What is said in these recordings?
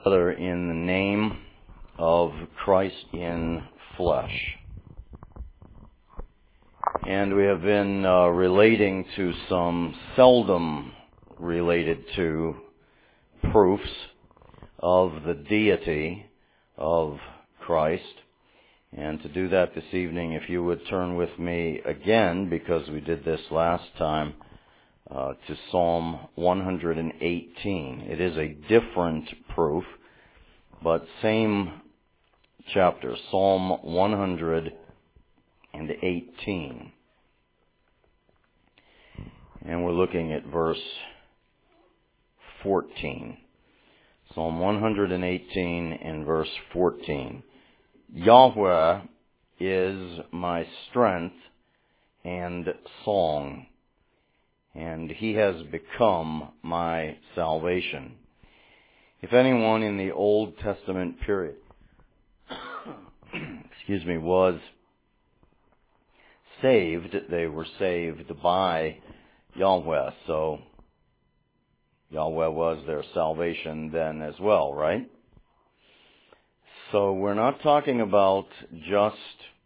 Father, in the name of Christ in flesh. And we have been relating to some seldom related to proofs of the deity of Christ. And to do that this evening, if you would turn with me again, because we did this last time, to Psalm 118. It is a different proof, but same chapter, Psalm 118. And we're looking at verse 14. Psalm 118 and verse 14. Yahweh is my strength and song, and he has become my salvation. If anyone in the Old Testament period, was saved, they were saved by Yahweh. So Yahweh was their salvation then as well, right? So we're not talking about just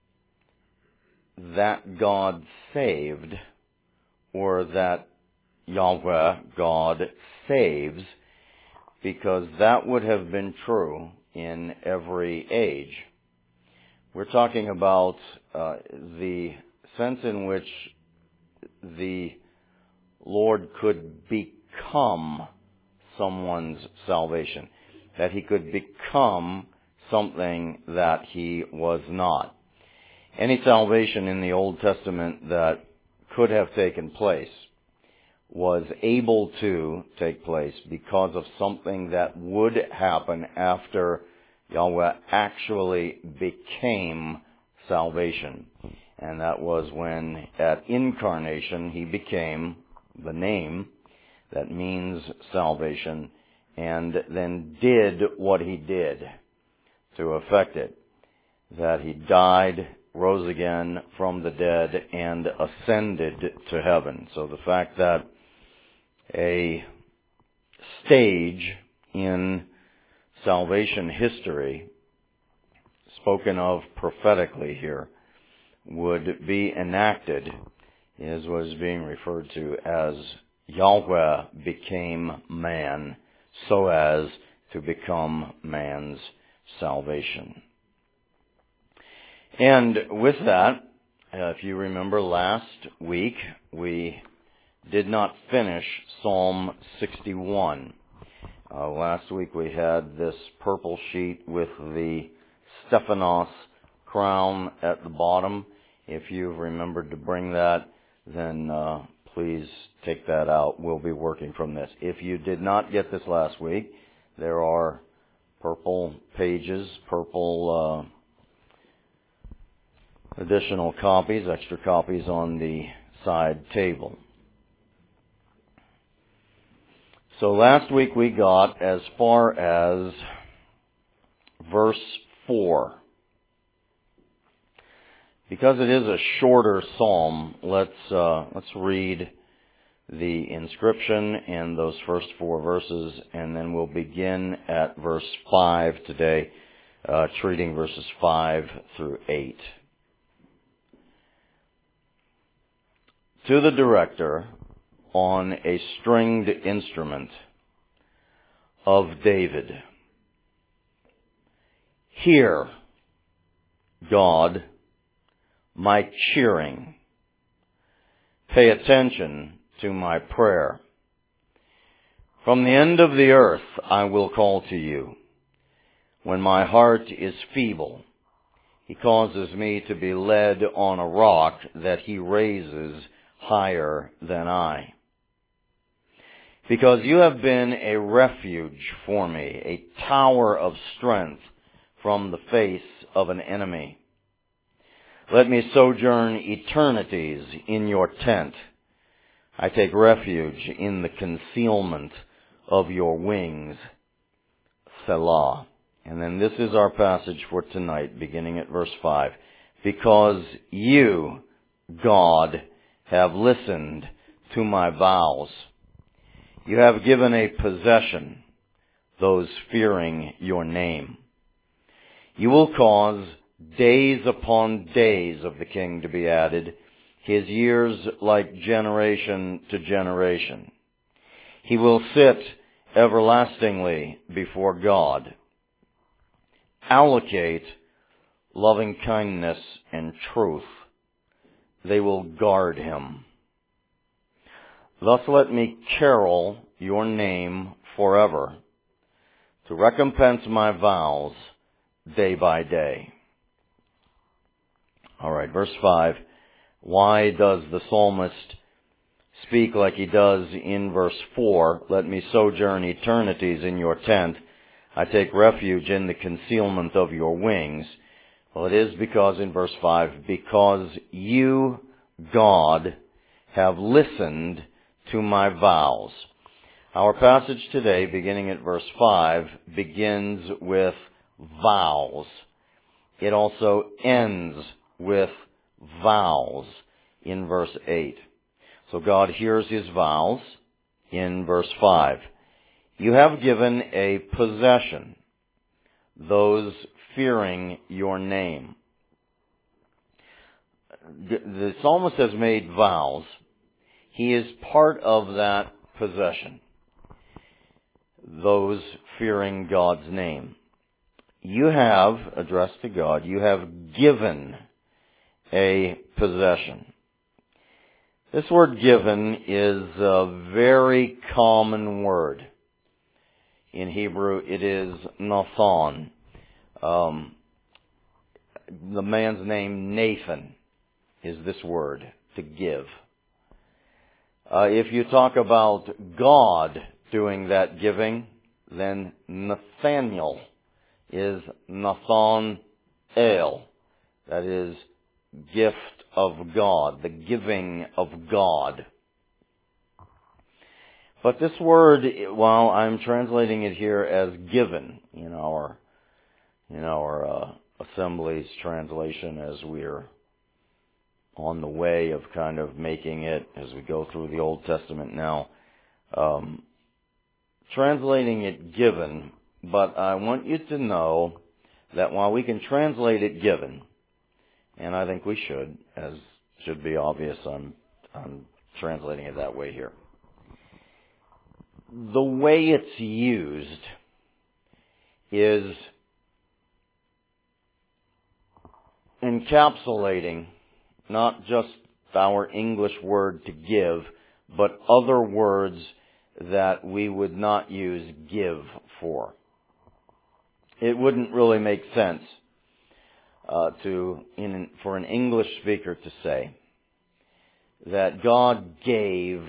that God saved, or that Yahweh, God, saves, because that would have been true in every age. We're talking about the sense in which the Lord could become someone's salvation, that he could become something that he was not. Any salvation in the Old Testament that could have taken place was able to take place because of something that would happen after Yahweh actually became salvation. And that was when at incarnation he became the name that means salvation, and then did what he did to effect it. That he died, rose again from the dead, and ascended to heaven. So the fact that a stage in salvation history, spoken of prophetically here, would be enacted is what is being referred to as Yahweh became man so as to become man's salvation. And with that, if you remember last week, we did not finish Psalm 61. Last week we had this purple sheet with the Stephanos crown at the bottom. If you've remembered to bring that, then please take that out. We'll be working from this. If you did not get this last week, there are purple pages, purple additional copies, extra copies on the side table. So last week we got as far as verse 4. Because it is a shorter psalm, let's read the inscription and those first 4 verses, and then we'll begin at verse 5 today, treating verses 5 through 8. To the director on a stringed instrument of David. Hear, God, my cheering. Pay attention to my prayer. From the end of the earth I will call to you. When my heart is feeble, he causes me to be led on a rock that he raises higher than I. Because you have been a refuge for me, a tower of strength from the face of an enemy. Let me sojourn eternities in your tent. I take refuge in the concealment of your wings. Selah. And then this is our passage for tonight, beginning at verse 5. Because you, God, have listened to my vows. You have given a possession those fearing your name. You will cause days upon days of the king to be added, his years like generation to generation. He will sit everlastingly before God. Allocate loving kindness and truth. They will guard him. Thus let me carol your name forever, to recompense my vows day by day. All right, verse 5. Why does the psalmist speak like he does in verse 4? Let me sojourn eternities in your tent. I take refuge in the concealment of your wings. Well, it is because in verse 5, because you, God, have listened to my vows. Our passage today, beginning at verse 5, begins with vows. It also ends with vows in verse 8. So God hears his vows in verse 5. You have given a possession, those fearing your name. The psalmist has made vows. He is part of that possession, those fearing God's name. You have, addressed to God, you have given a possession. This word given is a very common word. In Hebrew, it is Nathan. The man's name, Nathan, is this word, to give. If you talk about God doing that giving, then Nathaniel is Nathanael. That is, gift of God, the giving of God. But this word, while I'm translating it here as given in our Assembly's translation, as we're on the way of kind of making it as we go through the Old Testament now, translating it given, but I want you to know that while we can translate it given, and I think we should, as should be obvious, I'm translating it that way here. The way it's used is encapsulating not just our English word to give, but other words that we would not use give for. It wouldn't really make sense for an English speaker to say that God gave,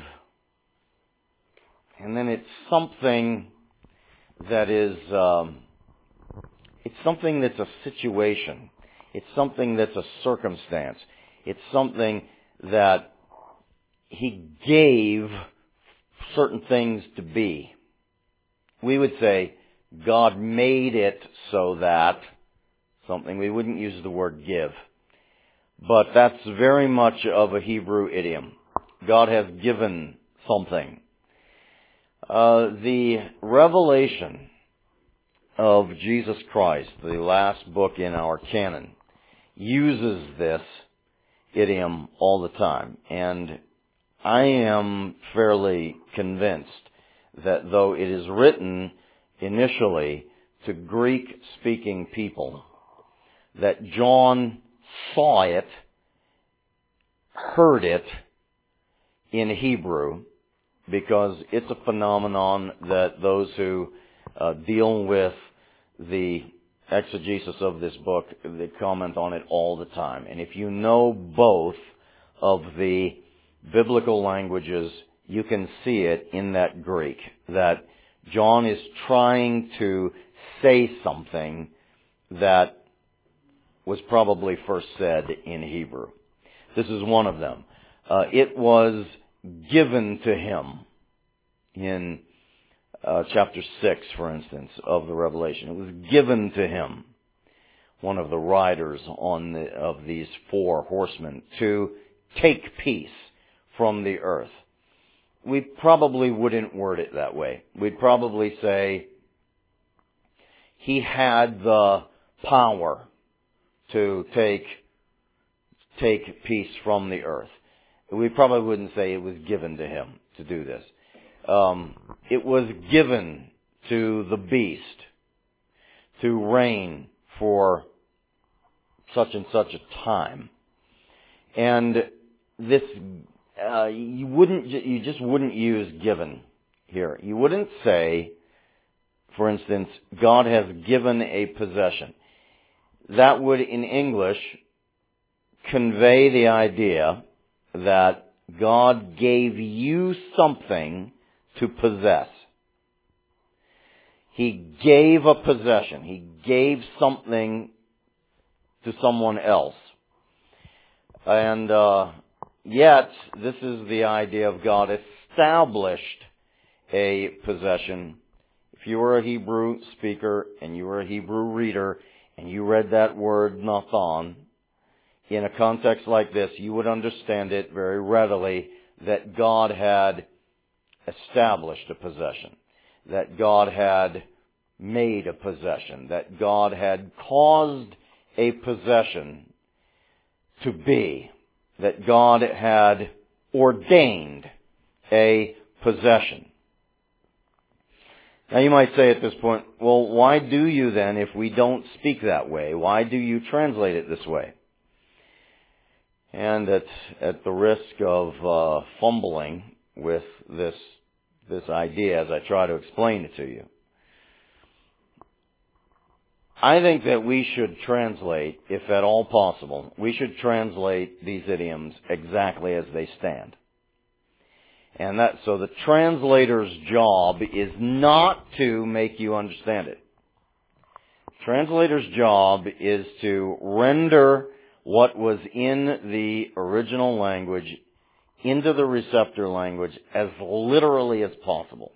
and then it's something that is, it's something that's a situation. It's something that's a circumstance. It's something that he gave certain things to be. We would say, God made it so that something. We wouldn't use the word give. But that's very much of a Hebrew idiom. God has given something. The revelation of Jesus Christ, the last book in our canon, uses this idiom all the time. And I am fairly convinced that though it is written initially to Greek-speaking people, that John saw it, heard it in Hebrew, because it's a phenomenon that those who deal with the exegesis of this book, they comment on it all the time. And if you know both of the biblical languages, you can see it in that Greek, that John is trying to say something that was probably first said in Hebrew. This is one of them. It was given to him in chapter 6, for instance, of the Revelation. It was given to him, one of the riders of these four horsemen, to take peace from the earth. We probably wouldn't word it that way. We'd probably say, he had the power to take peace from the earth. We probably wouldn't say it was given to him to do this. It was given to the beast to reign for such and such a time. And this, you just wouldn't use given here. You wouldn't say, for instance, God has given a possession. That would, in English, convey the idea that God gave you something to possess. He gave a possession. He gave something to someone else. And yet, this is the idea of God established a possession. If you were a Hebrew speaker and you were a Hebrew reader and you read that word Nathan, in a context like this, you would understand it very readily that God had established a possession, that God had made a possession, that God had caused a possession to be, that God had ordained a possession. Now you might say at this point, well, why do you then, if we don't speak that way, why do you translate it this way? And at the risk of fumbling with this idea as I try to explain it to you, I think that we should translate, if at all possible, we should translate these idioms exactly as they stand. And so the translator's job is not to make you understand it. Translator's job is to render what was in the original language into the receptor language as literally as possible.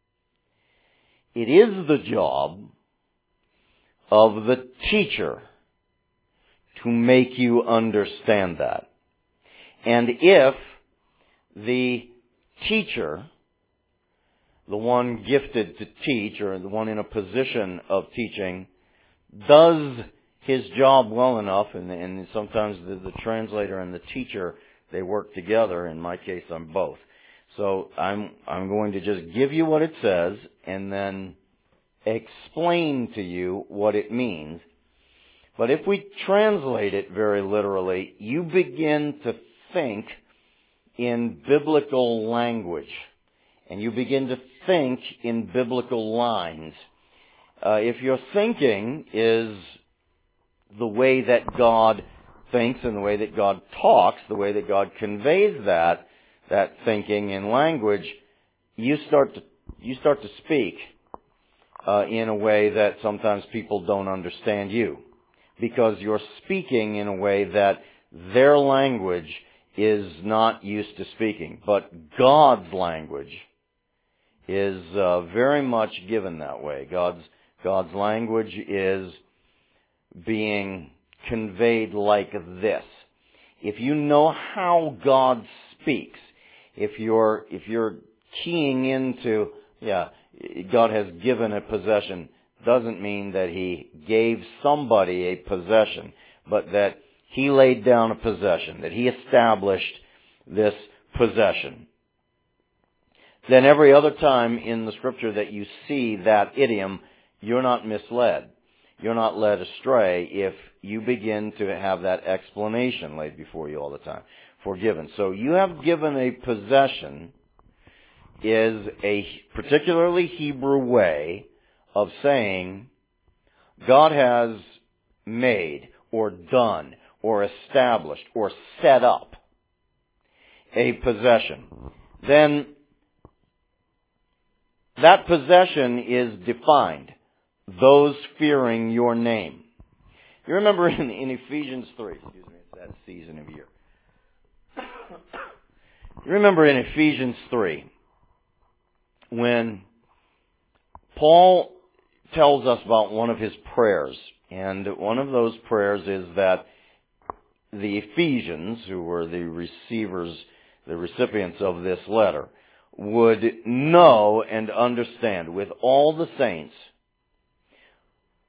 It is the job of the teacher to make you understand that. And if the teacher, the one gifted to teach, or the one in a position of teaching, does his job well enough, and sometimes the translator and the teacher, they work together. In my case, I'm both. So I'm going to just give you what it says and then explain to you what it means. But if we translate it very literally, you begin to think in biblical language, and you begin to think in biblical lines. If your thinking is the way that God thinks and the way that God talks, the way that God conveys that thinking in language, you start to speak in a way that sometimes people don't understand you, because you're speaking in a way that their language is not used to speaking. But God's language is very much given that way. God's language is being conveyed like this. If you know how God speaks, if you're keying into, God has given a possession, doesn't mean that He gave somebody a possession, but that He laid down a possession, that He established this possession. Then every other time in the Scripture that you see that idiom, you're not misled. You're not led astray if you begin to have that explanation laid before you all the time. Forgiven. So you have given a possession is a particularly Hebrew way of saying God has made or done or established or set up a possession. Then that possession is defined. Those fearing your name. You remember in Ephesians 3, it's that season of year. You remember in Ephesians 3, when Paul tells us about one of his prayers, and one of those prayers is that the Ephesians, who were the receivers, the recipients of this letter, would know and understand with all the saints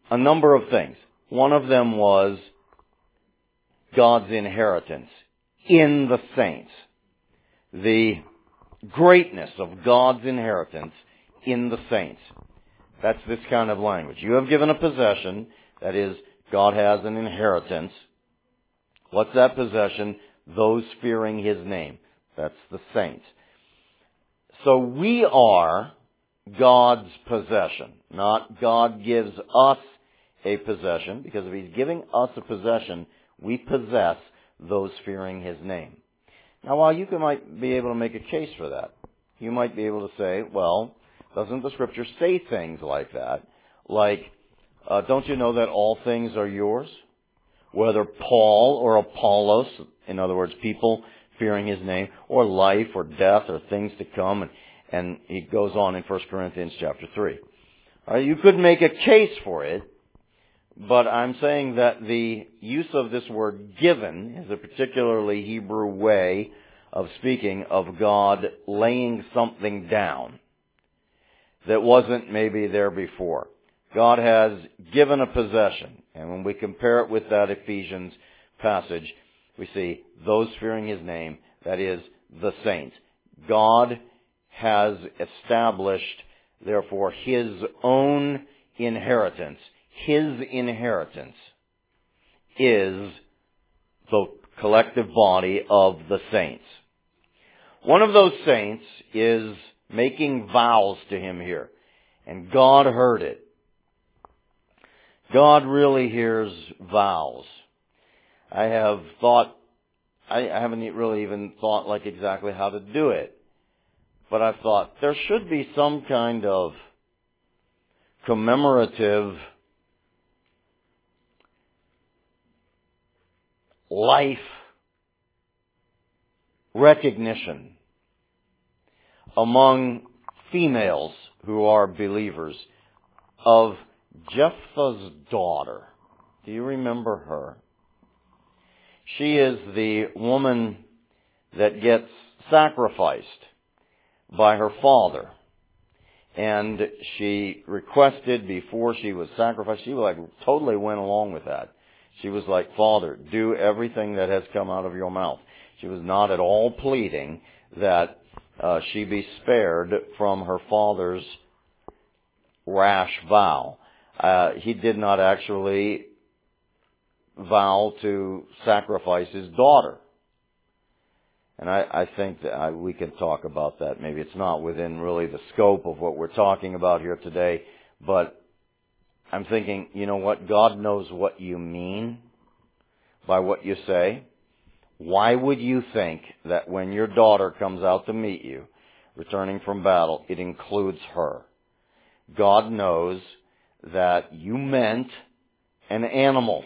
a number of things. One of them was God's inheritance in the saints. The greatness of God's inheritance in the saints. That's this kind of language. You have given a possession, that is, God has an inheritance. What's that possession? Those fearing His name. That's the saints. So we are God's possession. Not God gives us a possession, because if He's giving us a possession, we possess those fearing His name. Now, while you might be able to make a case for that, you might be able to say, well, doesn't the Scripture say things like that? Like, don't you know that all things are yours? Whether Paul or Apollos, in other words, people fearing His name, or life or death or things to come, and he goes on in 1 Corinthians chapter 3. You could make a case for it, but I'm saying that the use of this word given is a particularly Hebrew way of speaking of God laying something down that wasn't maybe there before. God has given a possession, and when we compare it with that Ephesians passage, we see those fearing His name, that is, the saints. God has established, therefore, His own inheritance. His inheritance is the collective body of the saints. One of those saints is making vows to Him here, and God heard it. God really hears vows. I haven't really even thought like exactly how to do it, but I've thought there should be some kind of commemorative life recognition among females who are believers of Jephthah's daughter. Do you remember her? She is the woman that gets sacrificed by her father. And she requested before she was sacrificed, she totally went along with that. She was like, Father, do everything that has come out of your mouth. She was not at all pleading that she be spared from her father's rash vow. He did not actually vow to sacrifice his daughter. And I think that we can talk about that. Maybe it's not within really the scope of what we're talking about here today, but I'm thinking, you know what? God knows what you mean by what you say. Why would you think that when your daughter comes out to meet you, returning from battle, it includes her? God knows that you meant an animal,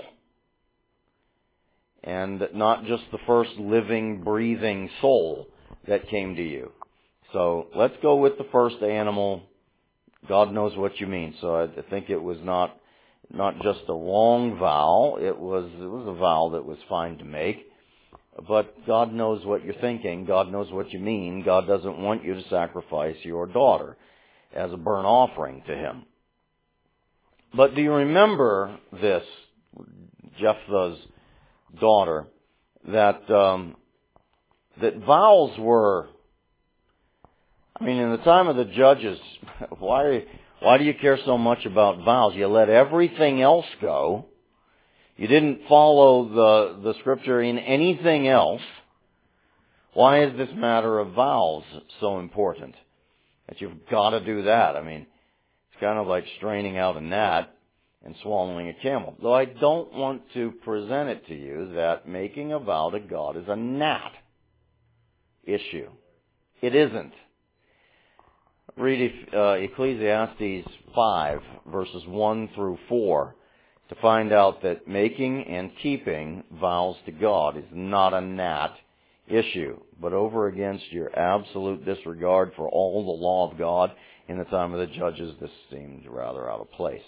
and not just the first living, breathing soul that came to you. So let's go with the first animal. God knows what you mean. So I think it was not just a wrong vow. It was a vow that was fine to make. But God knows what you're thinking. God knows what you mean. God doesn't want you to sacrifice your daughter as a burnt offering to Him. But do you remember this, Jephthah's daughter, that vows were, in the time of the judges, why do you care so much about vows? You let everything else go. You didn't follow the Scripture in anything else. Why is this matter of vows so important? That you've got to do that. It's kind of like straining out a gnat and swallowing a camel. Though I don't want to present it to you that making a vow to God is a gnat issue. It isn't. Read Ecclesiastes 5, verses 1 through 4, to find out that making and keeping vows to God is not a gnat issue, but over against your absolute disregard for all the law of God in the time of the judges, this seemed rather out of place.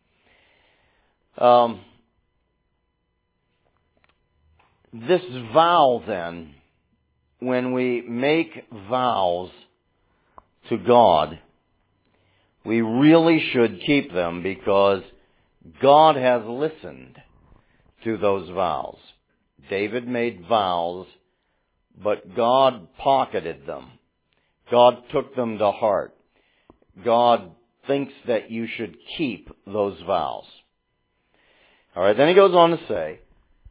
This vow, then, when we make vows to God, we really should keep them, because God has listened to those vows. David made vows, but God pocketed them. God took them to heart. God thinks that you should keep those vows. All right, then he goes on to say,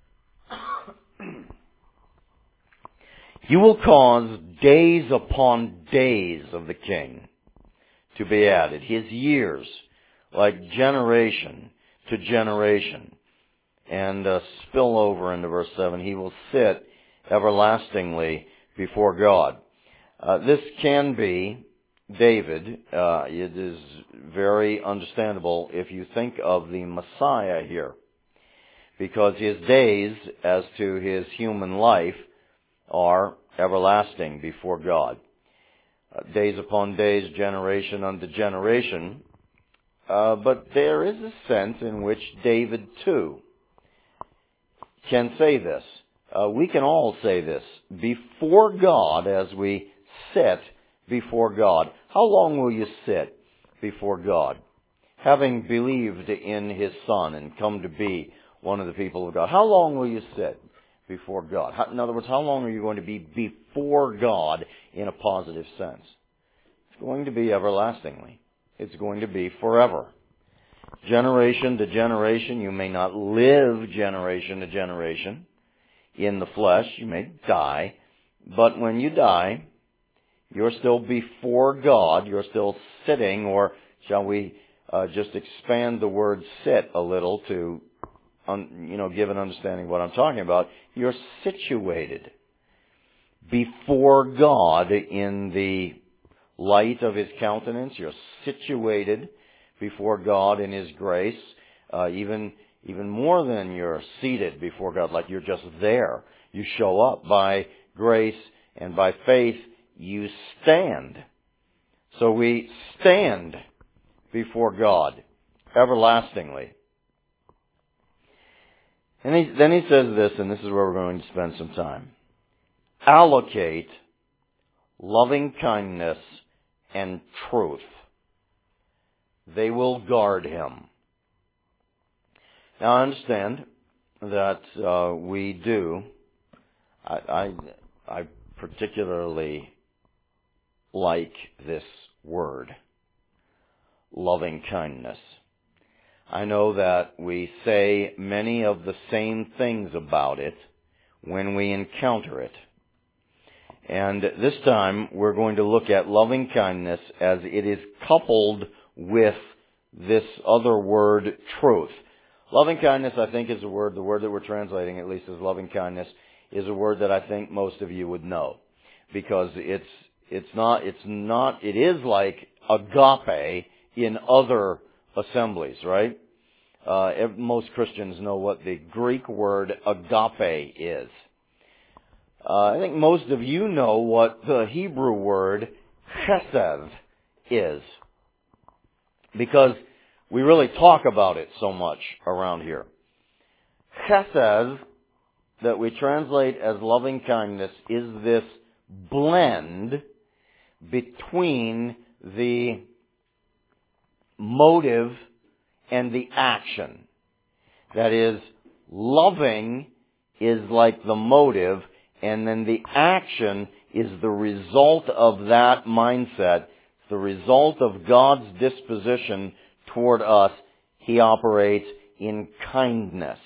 you will cause days upon days of the king to be added, his years like generation to generation. And spill over into verse 7, he will sit everlastingly before God. This can be David. It is very understandable if you think of the Messiah here, because his days as to his human life are everlasting before God. Days upon days, generation unto generation. But there is a sense in which David too can say this. We can all say this before God as we sit before God. How long will you sit before God? Having believed in His Son and come to be one of the people of God, how long will you sit before God? In other words, how long are you going to be before God in a positive sense? It's going to be everlastingly. It's going to be forever. Generation to generation, you may not live generation to generation in the flesh. You may die. But when you die, you're still before God. You're still sitting, or shall we just expand the word sit a little to give an understanding of what I'm talking about. You're situated before God in the light of His countenance. You're situated before God in His grace. Even more than you're seated before God, like you're just there. You show up by grace, and by faith you stand. So we stand before God everlastingly. And then he says this, and this is where we're going to spend some time. Allocate loving kindness and truth. They will guard him. Now I understand that we do. I particularly like this word, loving kindness. I know that we say many of the same things about it when we encounter it. And this time we're going to look at loving kindness as it is coupled with this other word, truth. Loving kindness, I think, is the word that we're translating, at least as loving kindness, is a word that I think most of you would know. Because it is like agape in other assemblies, right? Most Christians know what the Greek word agape is. I think most of you know what the Hebrew word chesed is, because we really talk about it so much around here. Chesed, that we translate as loving kindness, is this blend between the motive and the action. That is, loving is like the motive, and then the action is the result of that mindset, the result of God's disposition toward us. He operates in kindness.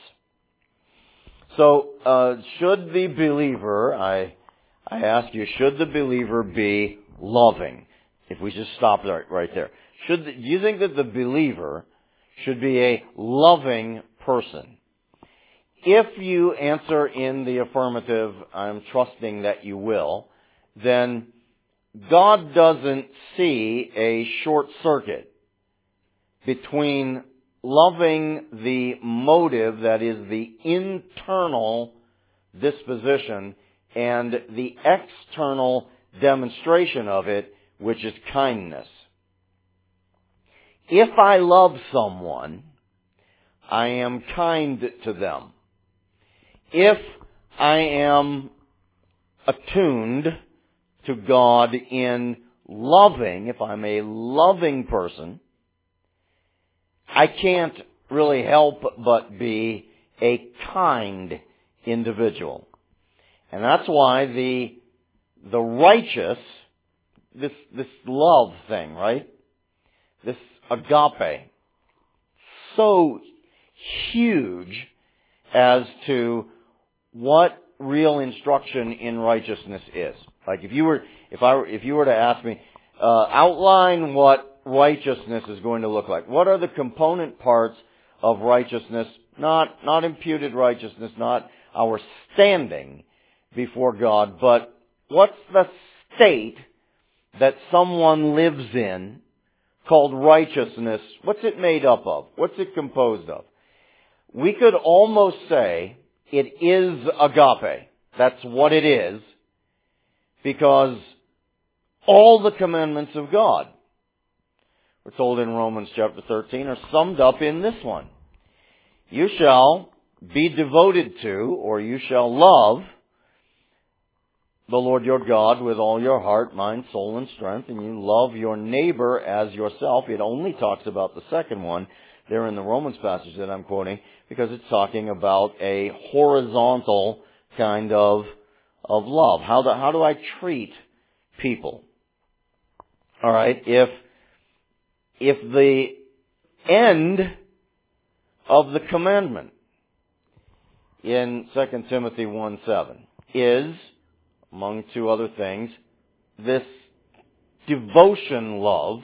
So, should the believer, I ask you, should the believer be loving? If we just stop right there. Do you think that the believer should be a loving person? If you answer in the affirmative, I'm trusting that you will, then God doesn't see a short circuit between loving the motive, that is the internal disposition, and the external demonstration of it, which is kindness. If I love someone, I am kind to them. If I am attuned to God in loving, if I'm a loving person, I can't really help but be a kind individual. And that's why the righteous, this love thing, right? This agape, so huge as to what real instruction in righteousness is. Like if you were to ask me, outline what righteousness is going to look like. What are the component parts of righteousness? Not imputed righteousness, not our standing before God, but what's the state that someone lives in called righteousness? What's it made up of? What's it composed of? We could almost say it is agape. That's what it is, because all the commandments of God, we're told in Romans chapter 13, are summed up in this one. You shall be devoted to, or you shall love the Lord your God with all your heart, mind, soul, and strength, and you love your neighbor as yourself. It only talks about the second one there in the Romans passage that I'm quoting, because it's talking about a horizontal kind of love. How do I treat people? All right, if the end of the commandment in 2 Timothy 1:7 is, among two other things, this devotion love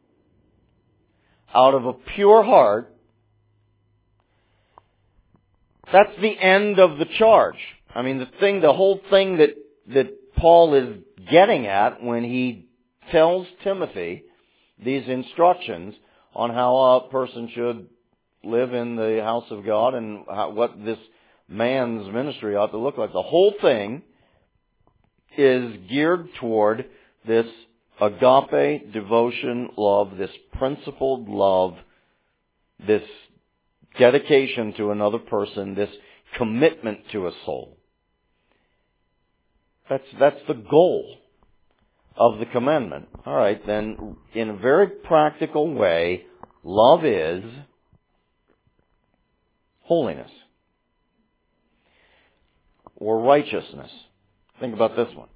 out of a pure heart, that's the end of the charge. I mean, the whole thing that Paul is getting at when he tells Timothy these instructions on how a person should live in the house of God and what this man's ministry ought to look like. The whole thing is geared toward this agape devotion love, this principled love, this dedication to another person, this commitment to a soul. That's the goal of the commandment. All right, then, in a very practical way, love is holiness or righteousness. Think about this one.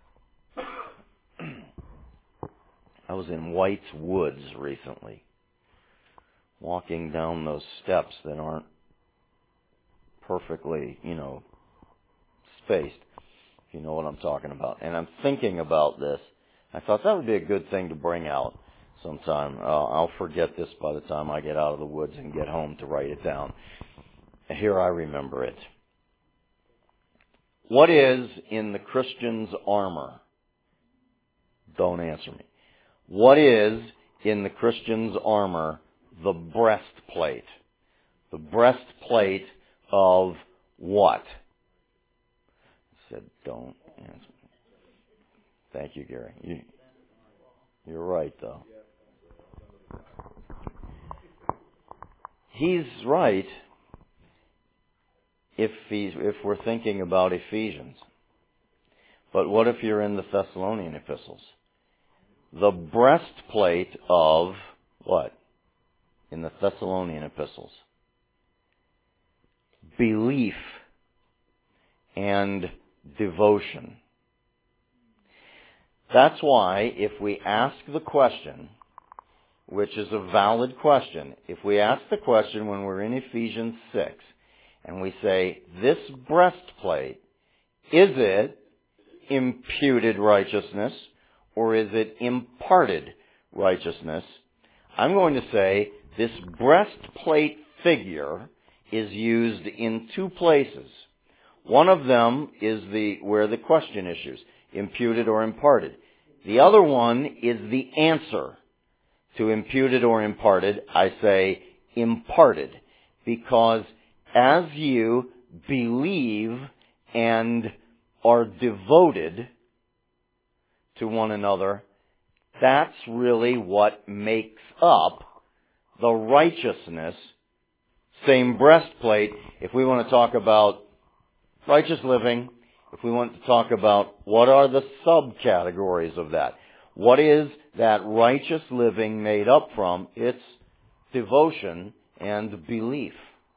I was in White's Woods recently, walking down those steps that aren't perfectly, spaced, if you know what I'm talking about. And I'm thinking about this. I thought that would be a good thing to bring out sometime. I'll forget this by the time I get out of the woods and get home to write it down. Here I remember it. What is in the Christian's armor? Don't answer me. What is in the Christian's armor the breastplate? The breastplate of what? I said, don't answer me. Thank you, Gary. You're right, though. He's right if we're thinking about Ephesians. But what if you're in the Thessalonian epistles? The breastplate of what? In the Thessalonian epistles? Belief and devotion. That's why if we ask the question, which is a valid question, if we ask the question when we're in Ephesians 6, and we say, this breastplate, is it imputed righteousness or is it imparted righteousness? I'm going to say this breastplate figure is used in two places. One of them is where the question issues, imputed or imparted. The other one is the answer to imputed or imparted. I say imparted, because as you believe and are devoted to one another, that's really what makes up the righteousness. Same breastplate. If we want to talk about righteous living, if we want to talk about what are the subcategories of that, what is that righteous living made up from? It's devotion and belief.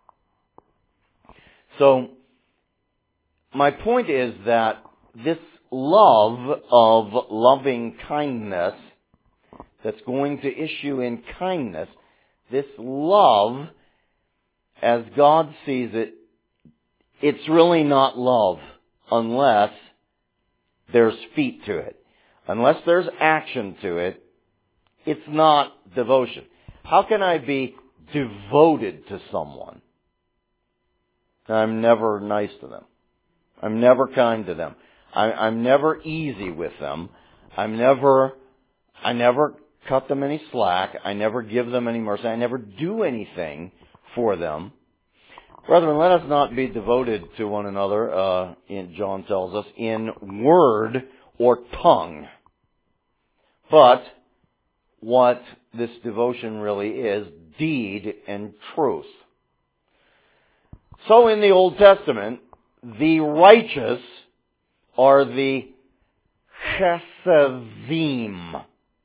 So, my point is that this love of loving kindness that's going to issue in kindness, this love, as God sees it, it's really not love unless there's feet to it. Unless there's action to it, it's not devotion. How can I be devoted to someone? I'm never nice to them. I'm never kind to them. I'm never easy with them. I never cut them any slack. I never give them any mercy. I never do anything for them. Brethren, let us not be devoted to one another, John tells us, in word or tongue. But what this devotion really is, deed and truth. So in the Old Testament, the righteous are the chesavim.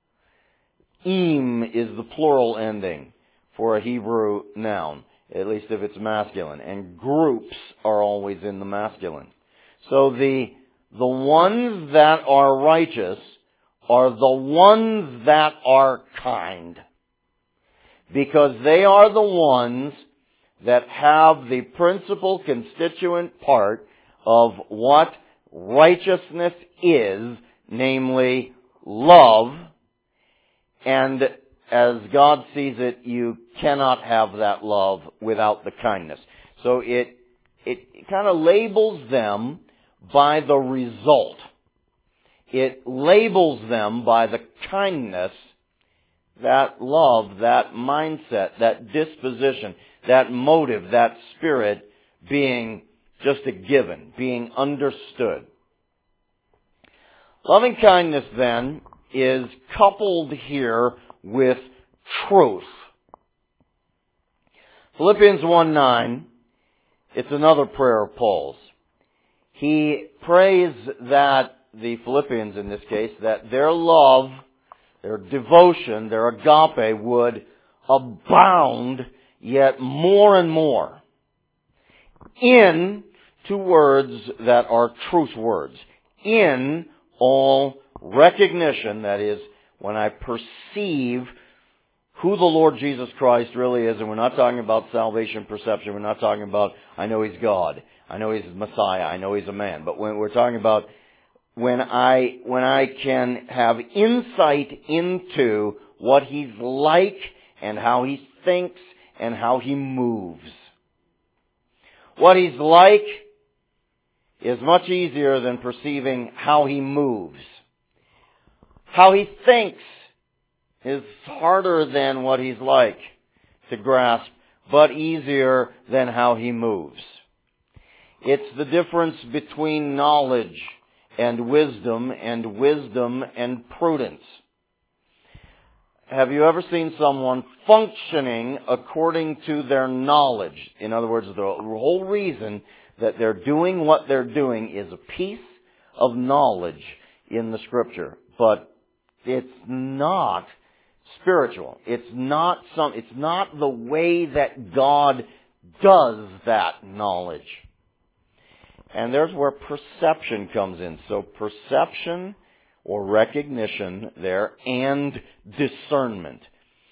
Im is the plural ending for a Hebrew noun, at least if it's masculine. And groups are always in the masculine. So the ones that are righteous are the ones that are kind. Because they are the ones that have the principal constituent part of what righteousness is, namely love. And as God sees it, you cannot have that love without the kindness. So it kind of labels them by the result. It labels them by the kindness, that love, that mindset, that disposition, that motive, that spirit being just a given, being understood. Loving kindness then is coupled here with truth. Philippians 1:9, it's another prayer of Paul's. He prays that the Philippians, in this case, that their love, their devotion, their agape would abound yet more and more in two words that are truth words. In all recognition, that is, when I perceive who the Lord Jesus Christ really is, and we're not talking about salvation perception, we're not talking about, I know He's God, I know He's Messiah, I know He's a man, but when we're talking about when I can have insight into what He's like and how He thinks and how He moves. What He's like is much easier than perceiving how He moves. How He thinks is harder than what He's like to grasp, but easier than how He moves. It's the difference between knowledge and wisdom and prudence. Have you ever seen someone functioning according to their knowledge? In other words, the whole reason that they're doing what they're doing is a piece of knowledge in the Scripture. But it's not spiritual. It's not the way that God does that knowledge. And there's where perception comes in. So perception or recognition there and discernment.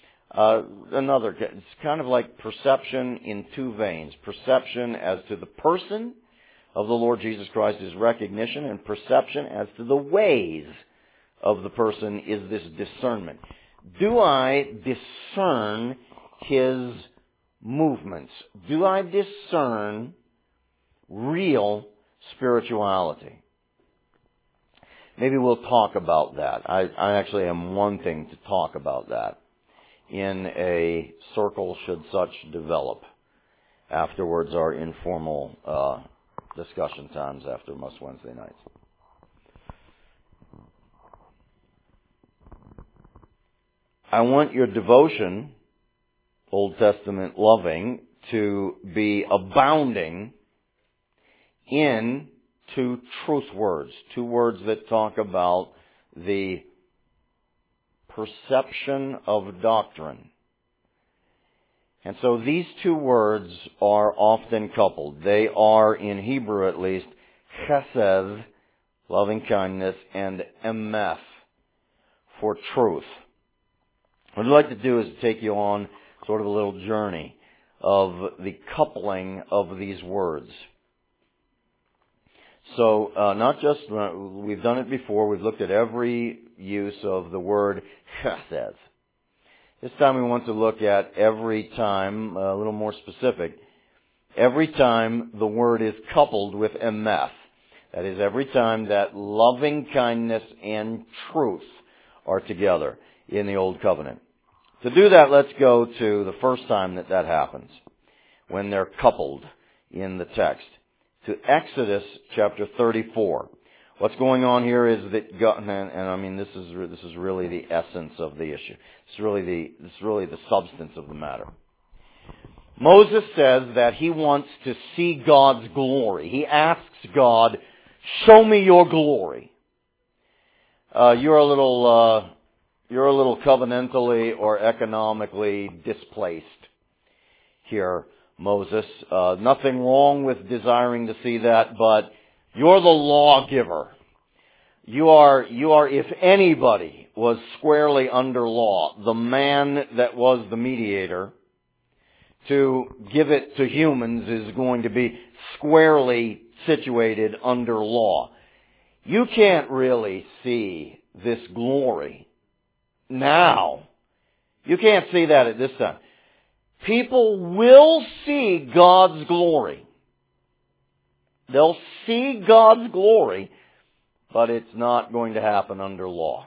It's kind of like perception in two veins. Perception as to the person of the Lord Jesus Christ is recognition, and perception as to the ways of the person is this discernment. Do I discern His movements? Do I discern real spirituality? Maybe we'll talk about that. I actually am wanting to talk about that in a circle should such develop afterwards our informal discussion times after most Wednesday nights. I want your devotion, Old Testament loving, to be abounding in two truth words. Two words that talk about the perception of doctrine. And so these two words are often coupled. They are, in Hebrew at least, chesed, loving kindness, and emeth, for truth. What I'd like to do is take you on sort of a little journey of the coupling of these words. So, not just, we've done it before, we've looked at every use of the word chesed. This time we want to look at every time, a little more specific, every time the word is coupled with emeth. That is, every time that loving kindness and truth are together in the Old Covenant. To do that, let's go to the first time that happens, when they're coupled in the text. To Exodus chapter 34. What's going on here is that God, and I mean this is really the essence of the issue. It's really the substance of the matter. Moses says that he wants to see God's glory. He asks God, "Show me your glory." You're a little covenantally or economically displaced here, Moses. Nothing wrong with desiring to see that, but you're the lawgiver. You are, if anybody was squarely under law, the man that was the mediator to give it to humans is going to be squarely situated under law. You can't really see this glory now. You can't see that at this time. People will see God's glory. They'll see God's glory, but it's not going to happen under law.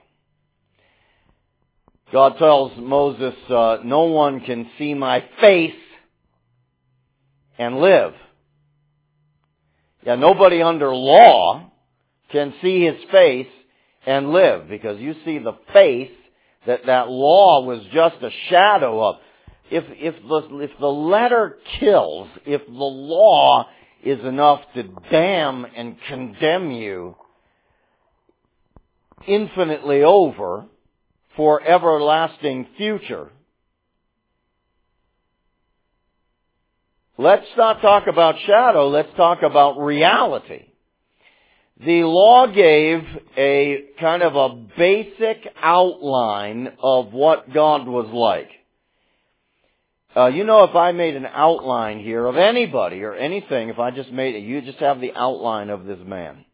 God tells Moses, no one can see my face and live. Yeah, nobody under law can see his face and live, because you see the face that law was just a shadow of. If the letter kills, if the law is enough to damn and condemn you infinitely over for everlasting future, let's not talk about shadow, let's talk about reality. The law gave a kind of a basic outline of what God was like. If I made an outline here of anybody or anything, if I just made it, you just have the outline of this man.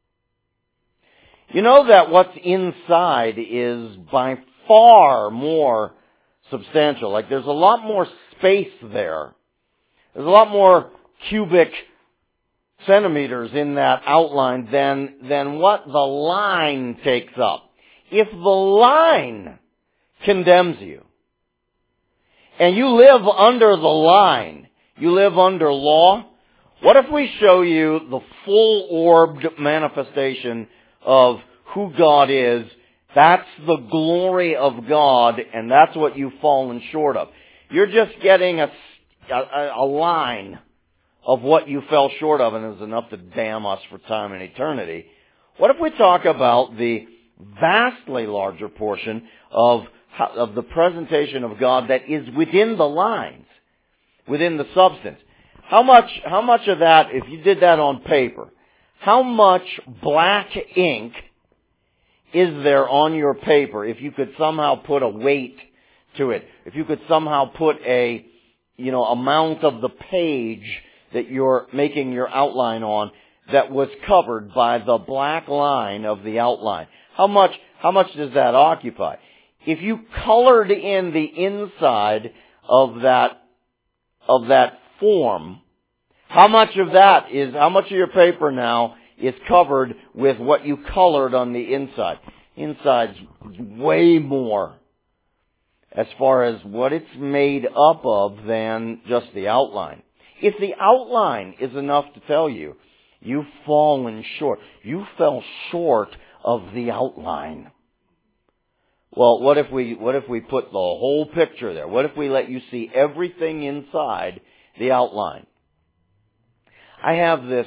You know that what's inside is by far more substantial. Like there's a lot more space there. There's a lot more cubic centimeters in that outline than what the line takes up. If the line condemns you, and you live under the line, you live under law, what if we show you the full-orbed manifestation of who God is? That's the glory of God, and that's what you've fallen short of. You're just getting a line of what you fell short of, and it was enough to damn us for time and eternity. What if we talk about the vastly larger portion of the presentation of God that is within the lines, within the substance? How much of that, if you did that on paper, how much black ink is there on your paper if you could somehow put a weight to it? If you could somehow put a, amount of the page that you're making your outline on that was covered by the black line of the outline. How much does that occupy? If you colored in the inside of that form, how much of your paper now is covered with what you colored on the inside? Inside's way more as far as what it's made up of than just the outline. If the outline is enough to tell you, you've fallen short. You fell short of the outline. Well, what if we put the whole picture there? What if we let you see everything inside the outline? I have this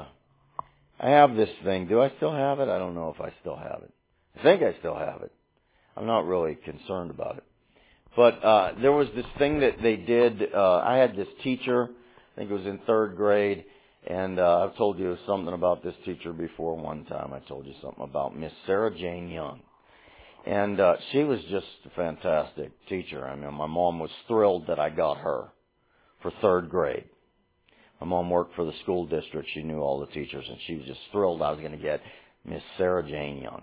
thing. Do I still have it? I don't know if I still have it. I think I still have it. I'm not really concerned about it. But there was this thing that they did. I had this teacher, I think it was in 3rd grade, and I've told you something about this teacher before one time. I told you something about Miss Sarah Jane Young. And she was just a fantastic teacher. I mean, my mom was thrilled that I got her for 3rd grade. My mom worked for the school district. She knew all the teachers, and she was just thrilled I was going to get Miss Sarah Jane Young.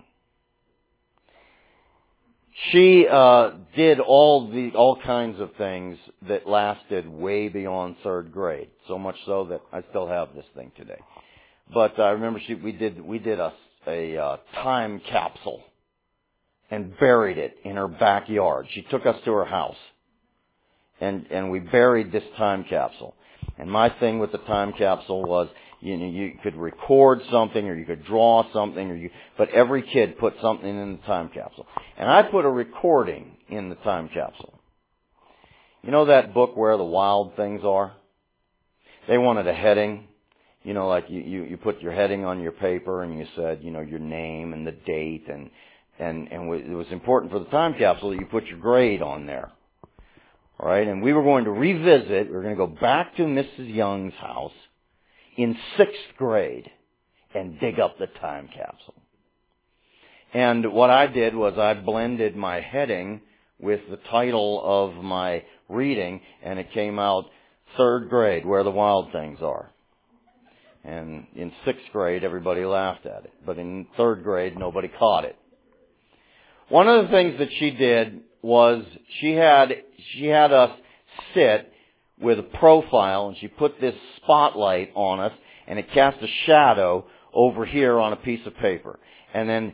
She did all kinds of things that lasted way beyond 3rd grade. So much so that I still have this thing today. But I remember we did a time capsule and buried it in her backyard. She took us to her house, and we buried this time capsule. And my thing with the time capsule was, you could record something, or you could draw something, but every kid put something in the time capsule. And I put a recording in the time capsule. You know that book, Where the Wild Things Are? They wanted a heading. Like you put your heading on your paper, and you said, your name and the date, and it was important for the time capsule that you put your grade on there. All right, and we were going to revisit, we were going to go back to Mrs. Young's house in 6th grade and dig up the time capsule. And what I did was I blended my heading with the title of my reading, and it came out 3rd grade, Where the Wild Things Are. And in 6th grade, everybody laughed at it. But in 3rd grade, nobody caught it. One of the things that she did was she had us sit with a profile, and she put this spotlight on us, and it cast a shadow over here on a piece of paper. And then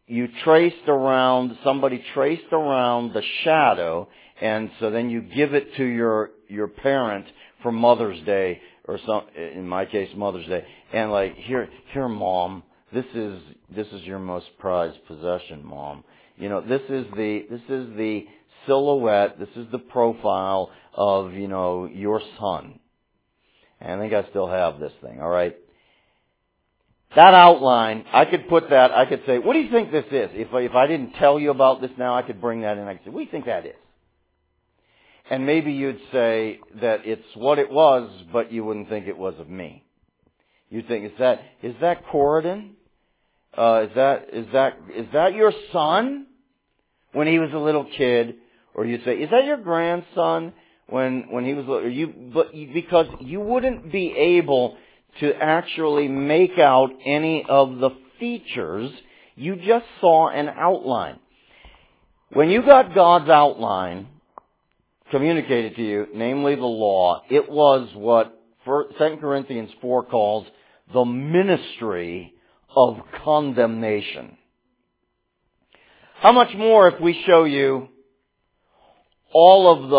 somebody traced around the shadow, and so then you give it to your parent for Mother's Day, or in my case, Mother's Day. And like, here, Mom, this is your most prized possession, Mom. This is the silhouette, this is the profile of, your son. And I think I still have this thing, all right? That outline, I could say, what do you think this is? If I didn't tell you about this now, I could bring that in. I could say, what do you think that is? And maybe you'd say that it's what it was, but you wouldn't think it was of me. You'd think, is that Corridon? Is that your son when he was a little kid? Or you say, is that your grandson when he was little? Because you wouldn't be able to actually make out any of the features. You just saw an outline. When you got God's outline communicated to you, namely the law, it was what 2 Corinthians 4 calls the ministry of condemnation. How much more if we show you all of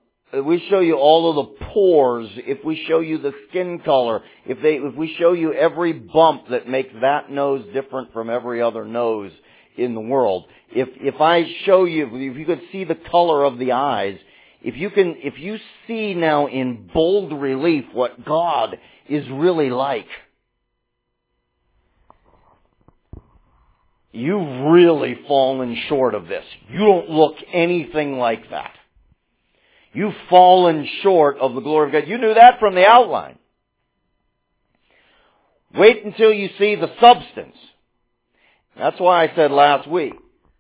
the pores, if we show you the skin color, if we show you every bump that makes that nose different from every other nose in the world, if I show you, if you could see the color of the eyes, if you see now in bold relief what God is really like, you've really fallen short of this. You don't look anything like that. You've fallen short of the glory of God. You knew that from the outline. Wait until you see the substance. That's why I said last week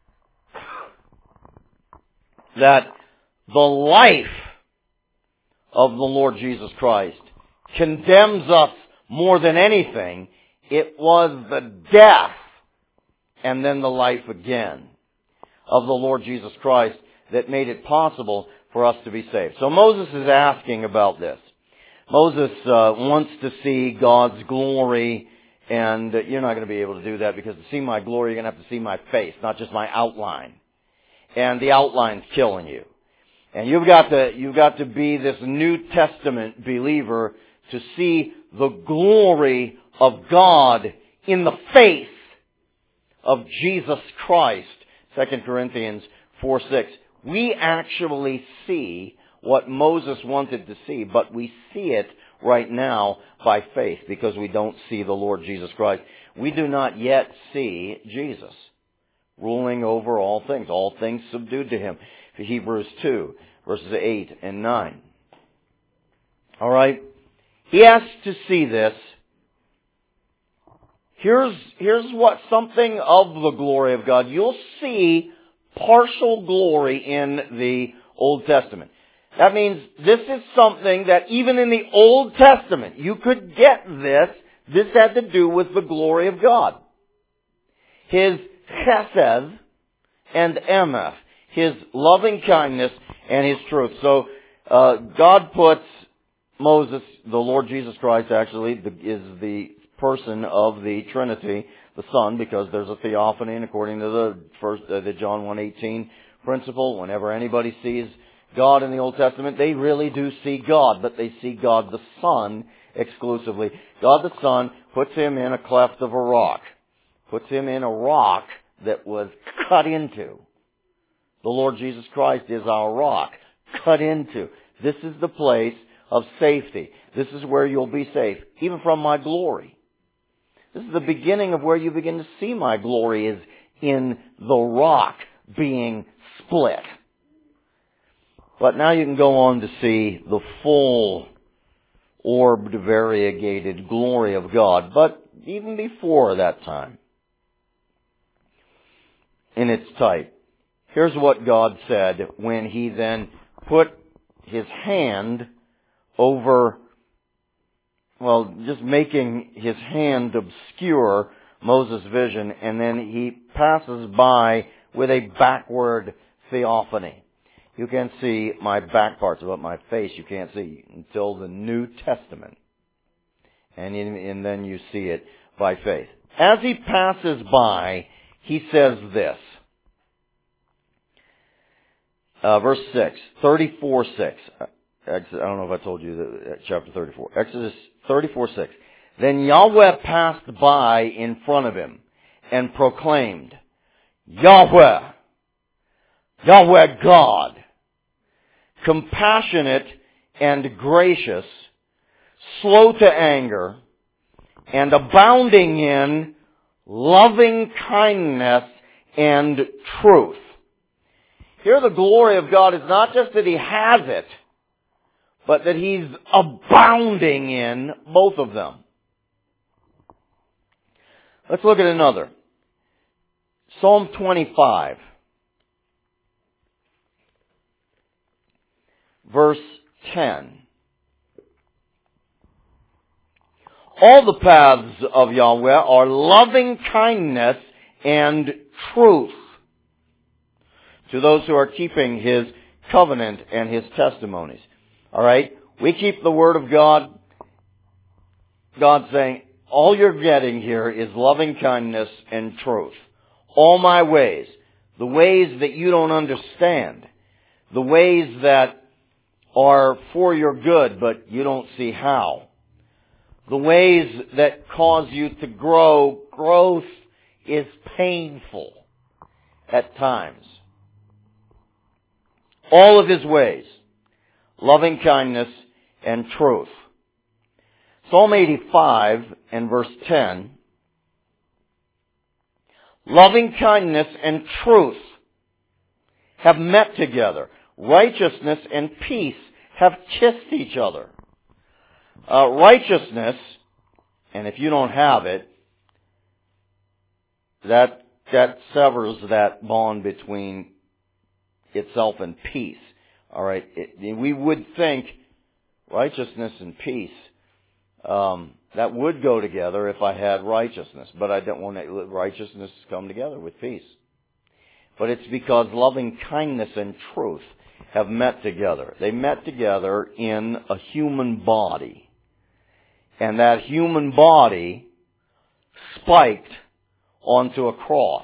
that the life of the Lord Jesus Christ condemns us more than anything. It was the death and then the life again of the Lord Jesus Christ that made it possible for us to be saved. So Moses is asking about this. Moses wants to see God's glory, and you're not going to be able to do that, because to see my glory, you're going to have to see my face, not just my outline. And the outline's killing you. And you've got to be this New Testament believer to see the glory of God in the face of Jesus Christ. 2 Corinthians 4:6. We actually see what Moses wanted to see, but we see it right now by faith, because we don't see the Lord Jesus Christ. We do not yet see Jesus ruling over all things subdued to Him. Hebrews 2, verses 8 and 9. All right? He asks to see this. Here's what something of the glory of God. You'll see partial glory in the Old Testament. That means this is something that even in the Old Testament, you could get this. This had to do with the glory of God. His chesed and emeth. His loving kindness and His truth. So, God puts Moses, the Lord Jesus Christ actually, is the person of the Trinity, the Son, because there's a theophany, and according to the John 1:18 principle, whenever anybody sees God in the Old Testament, they really do see God, but they see God the Son exclusively. God the Son puts Him in a cleft of a rock. Puts Him in a rock that was cut into. The Lord Jesus Christ is our rock, cut into. This is the place of safety. This is where you'll be safe, even from my glory. This is the beginning of where you begin to see my glory, is in the rock being split. But now you can go on to see the full orbed, variegated glory of God. But even before that time, in its type, here's what God said when He then put His hand over, well, just making His hand obscure Moses' vision, and then He passes by with a backward theophany. You can see my back parts, but my face you can't see until the New Testament. And then you see it by faith. As He passes by, He says this. Verse 6, 34:6. I don't know if I told you chapter 34. Exodus 34:6. Then Yahweh passed by in front of him and proclaimed, Yahweh, Yahweh God, compassionate and gracious, slow to anger, and abounding in loving kindness and truth. Here the glory of God is not just that He has it, but that He's abounding in both of them. Let's look at another. Psalm 25. Verse 10. All the paths of Yahweh are loving kindness and truth to those who are keeping His covenant and His testimonies. All right? We keep the Word of God. God's saying, all you're getting here is loving kindness and truth. All my ways. The ways that you don't understand. The ways that are for your good, but you don't see how. The ways that cause you to grow. Growth is painful at times. All of His ways. Loving kindness and truth. Psalm 85 and verse 10. Loving kindness and truth have met together. Righteousness and peace have kissed each other. Righteousness, and if you don't have it, that severs that bond between itself and peace. All right, we would think righteousness and peace, that would go together if I had righteousness, but I don't want righteousness to come together with peace. But it's because loving kindness and truth have met together. They met together in a human body. And that human body spiked onto a cross.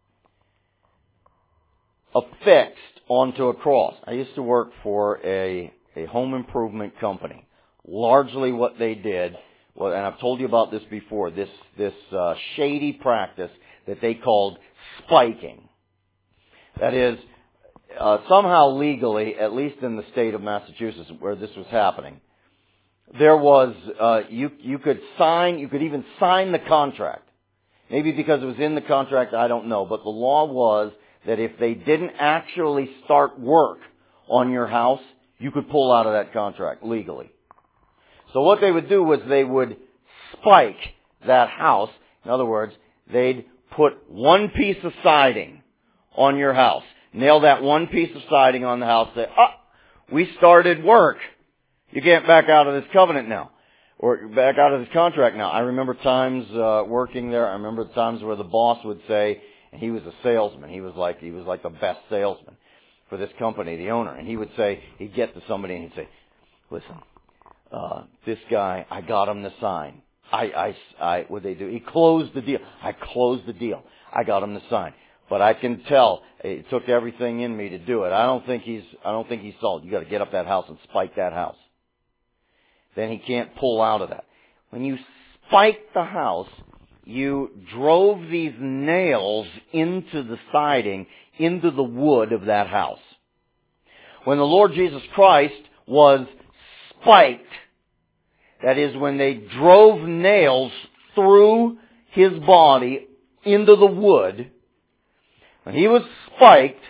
Affixed onto a cross. I used to work for a home improvement company. Largely what they did, well, and I've told you about this before, this shady practice that they called spiking. That is, somehow legally, at least in the state of Massachusetts where this was happening, there was, you could even sign the contract. Maybe because it was in the contract, I don't know. But the law was that if they didn't actually start work on your house, you could pull out of that contract legally. So what they would do was they would spike that house. In other words, they'd put one piece of siding on your house. Nail that one piece of siding on the house. Say, we started work. You can't back out of this covenant now. Or back out of this contract now. I remember times working there. I remember the times where the boss would say, and he was a salesman. He was like the best salesman for this company, the owner. And he would say, he'd get to somebody and he'd say, listen, this guy, I got him to sign. What'd they do? He closed the deal. I closed the deal. I got him to sign. But I can tell it took everything in me to do it. I don't think he's sold. You got to get up that house and spike that house. Then he can't pull out of that. When you spiked the house, you drove these nails into the siding, into the wood of that house. When the Lord Jesus Christ was spiked, that is, when they drove nails through His body into the wood, when He was spiked,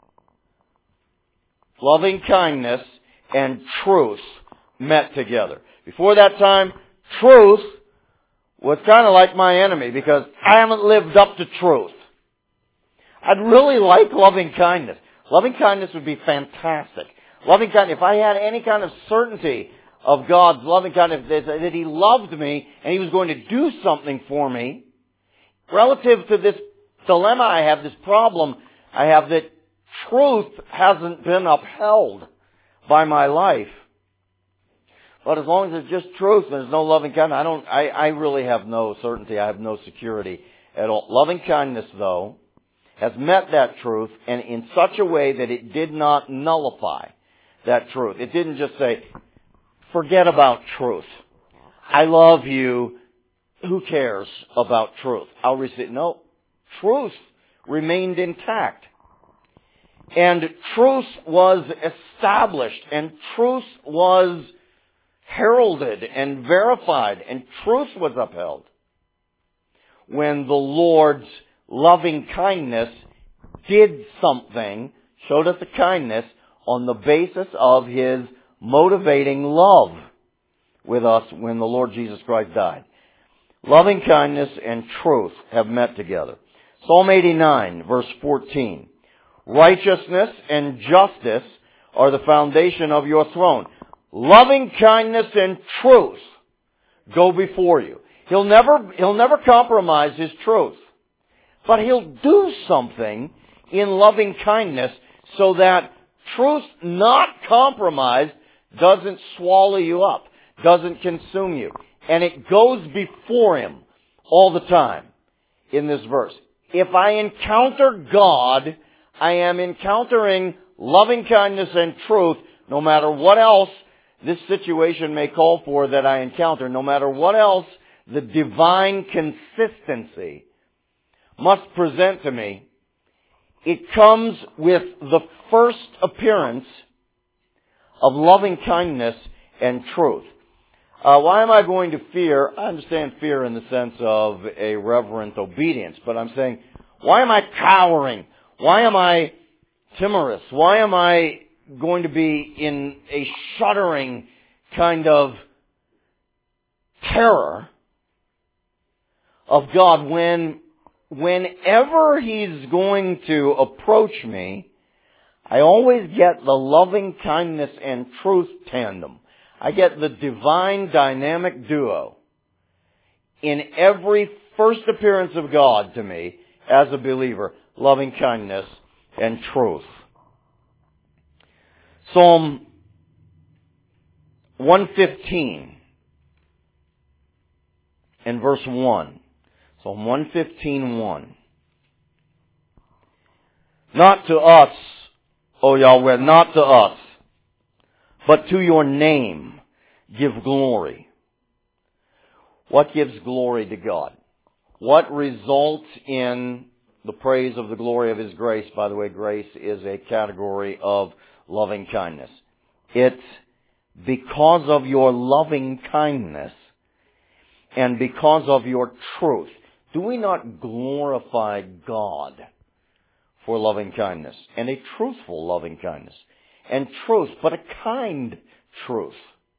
loving kindness and truth met together. Before that time, truth was kind of like my enemy because I haven't lived up to truth. I'd really like loving kindness. Loving kindness would be fantastic. Loving kindness, if I had any kind of certainty of God's loving kindness, that He loved me and He was going to do something for me, relative to this dilemma I have, this problem I have, that truth hasn't been upheld by my life. But as long as it's just truth and there's no loving kindness, I really have no certainty. I have no security at all. Loving kindness, though, has met that truth, and in such a way that it did not nullify that truth. It didn't just say, forget about truth. I love you. Who cares about truth? I'll receive. No. Truth remained intact. And truth was established, and truth was heralded and verified, and truth was upheld when the Lord's loving kindness did something, showed us a kindness on the basis of His motivating love with us when the Lord Jesus Christ died. Loving kindness and truth have met together. Psalm 89, verse 14. Righteousness and justice are the foundation of your throne. Loving kindness and truth go before you. He'll never compromise His truth. But He'll do something in loving kindness so that truth not compromised doesn't swallow you up, doesn't consume you. And it goes before Him all the time in this verse. If I encounter God, I am encountering loving kindness and truth, no matter what else this situation may call for that I encounter, no matter what else the divine consistency must present to me. It comes with the first appearance of loving kindness and truth. Why am I going to fear? I understand fear in the sense of a reverent obedience, but I'm saying, why am I cowering? Why am I timorous? Why am I going to be in a shuddering kind of terror of God whenever He's going to approach me? I always get the loving kindness and truth tandem. I get the divine dynamic duo in every first appearance of God to me as a believer, loving kindness and truth. Psalm 115 and verse 1. Psalm 115:1. Not to us, O Yahweh, not to us, but to your name give glory. What gives glory to God? What results in the praise of the glory of His grace? By the way, grace is a category of loving kindness. It's because of your loving kindness and because of your truth. Do we not glorify God for loving kindness, and a truthful loving kindness. And truth, but a kind truth.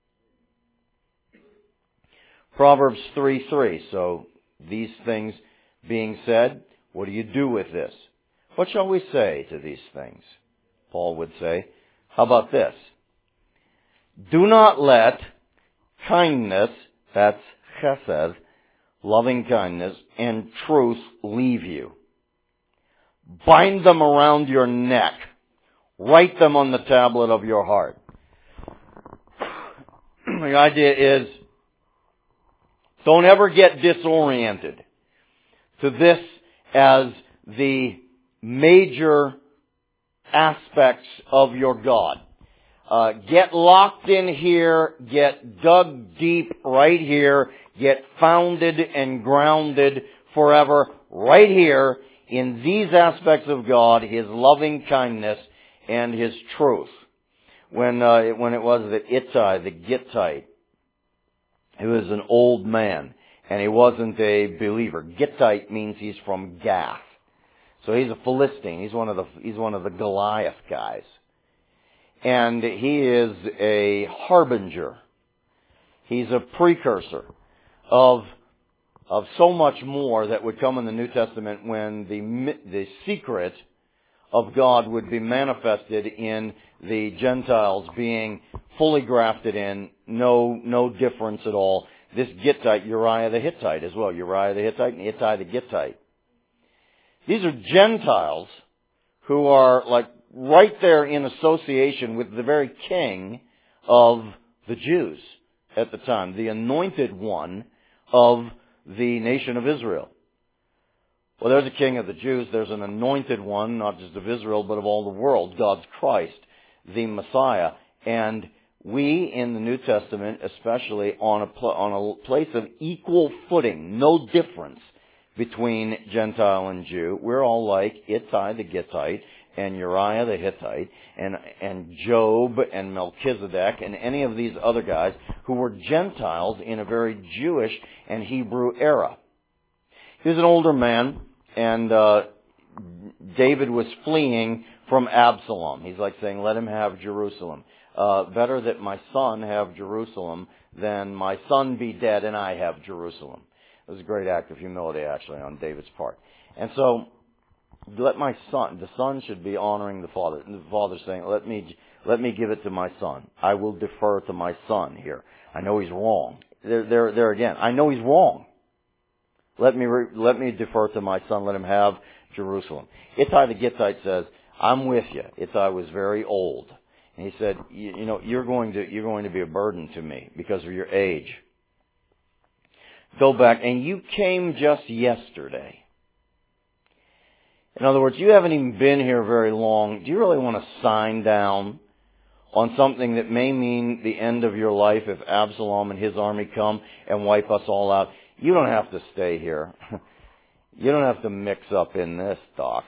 Proverbs 3:3. So, these things being said, what do you do with this? What shall we say to these things? Paul would say, how about this? Do not let kindness, that's chesed, loving kindness, and truth leave you. Bind them around your neck. Write them on the tablet of your heart. The idea is, don't ever get disoriented to this as the major aspects of your God. Get locked in here, get dug deep right here, get founded and grounded forever right here in these aspects of God, His loving kindness and His truth. When it was that Ittai, the Gittite, he was an old man, and he wasn't a believer. Gittite means he's from Gath. So he's a Philistine. He's one of the Goliath guys. And he is a harbinger. He's a precursor of so much more that would come in the New Testament when the secret of God would be manifested in the Gentiles being fully grafted in, no difference at all. This Gittite, Uriah the Hittite as well. Uriah the Hittite and Ittai the Gittite. These are Gentiles who are like right there in association with the very king of the Jews at the time, the anointed one of the nation of Israel. Well, there's a king of the Jews, there's an anointed one, not just of Israel, but of all the world, God's Christ, the Messiah. And we in the New Testament, especially on a place of equal footing, no difference between Gentile and Jew. We're all like Ittai the Gittite and Uriah the Hittite and Job and Melchizedek and any of these other guys who were Gentiles in a very Jewish and Hebrew era. He was an older man, and David was fleeing from Absalom. He's like saying, let him have Jerusalem. Better that my son have Jerusalem than my son be dead and I have Jerusalem. It was a great act of humility, actually, on David's part. And so, the son should be honoring the father. And the father's saying, let me give it to my son. I will defer to my son here. I know he's wrong. There again, I know he's wrong. Let me defer to my son. Let him have Jerusalem. Ittai the Gittite says, I'm with you. Ittai was very old. And he said, you're going to be a burden to me because of your age. Go back, and you came just yesterday. In other words, you haven't even been here very long. Do you really want to sign down on something that may mean the end of your life if Absalom and his army come and wipe us all out? You don't have to stay here. You don't have to mix up in this, Doc.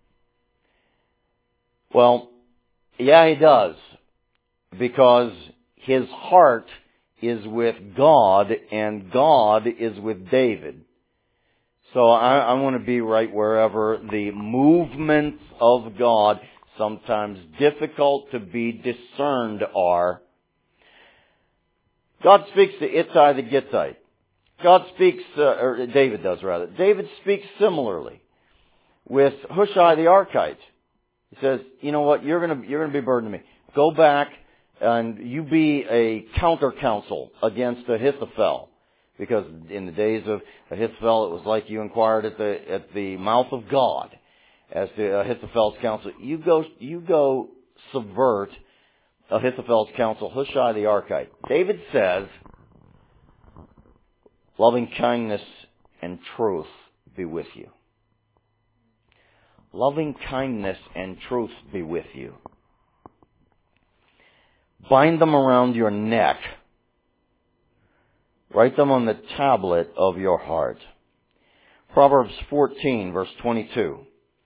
Well, yeah, he does. Because his heart is with God, and God is with David. So I want to be right wherever the movements of God, sometimes difficult to be discerned, are. God speaks to Ittai the Gittite. God speaks, or David does rather. David speaks similarly with Hushai the Archite. He says, you know what, you're going to be a burden to me. Go back and you be a counter counsel against Ahithophel. Because in the days of Ahithophel, it was like you inquired at the mouth of God as to Ahithophel's counsel. You go subvert Ahithophel's counsel, Hushai the Archite. David says, loving kindness and truth be with you. Loving kindness and truth be with you. Bind them around your neck. Write them on the tablet of your heart. Proverbs 14, verse 22.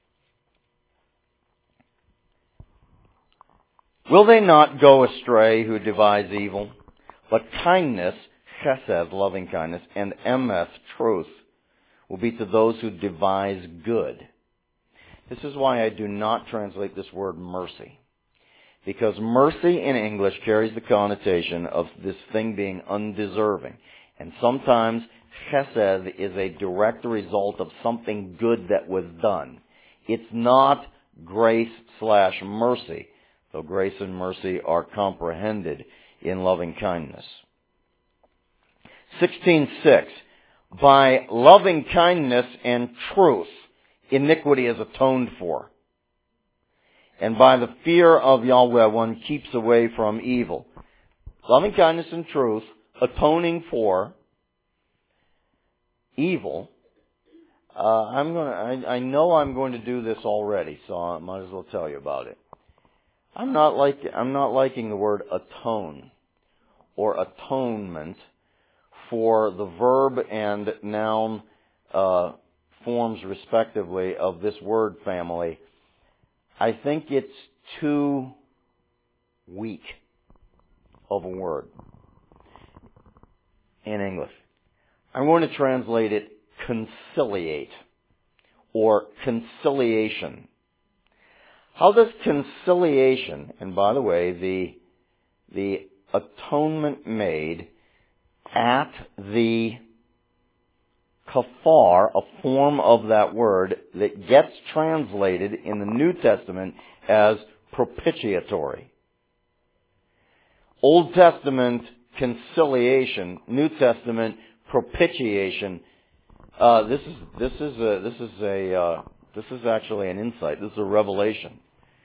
Will they not go astray who devise evil? But kindness, chesed, loving kindness, and emeth, truth, will be to those who devise good. This is why I do not translate this word mercy. Because mercy in English carries the connotation of this thing being undeserving. And sometimes chesed is a direct result of something good that was done. It's not grace/mercy, though grace and mercy are comprehended in loving kindness. 16:6. By loving kindness and truth, iniquity is atoned for. And by the fear of Yahweh, one keeps away from evil. Loving kindness and truth, atoning for evil. I know I'm going to do this already, so I might as well tell you about it. I'm not liking the word atone or atonement for the verb and noun forms, respectively, of this word family. I think it's too weak of a word in English. I'm going to translate it conciliate or conciliation. How does conciliation, and by the way, the atonement made at the kafar, a form of that word that gets translated in the New Testament as propitiatory. Old Testament conciliation, New Testament propitiation. This is actually an insight. This is a revelation.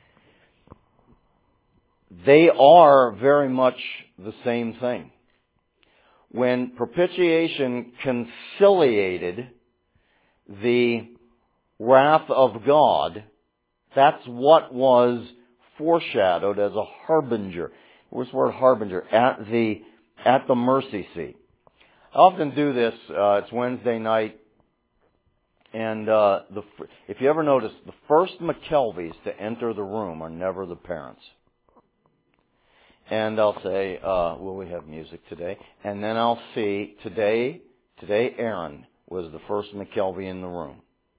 They are very much the same thing. When propitiation conciliated the wrath of God, that's what was foreshadowed as a harbinger. What's the word harbinger? At the mercy seat. I often do this. It's Wednesday night, and if you ever notice, the first McKelveys to enter the room are never the parents. And I'll say, will we have music today? And then I'll see, today Aaron was the first McKelvey in the room.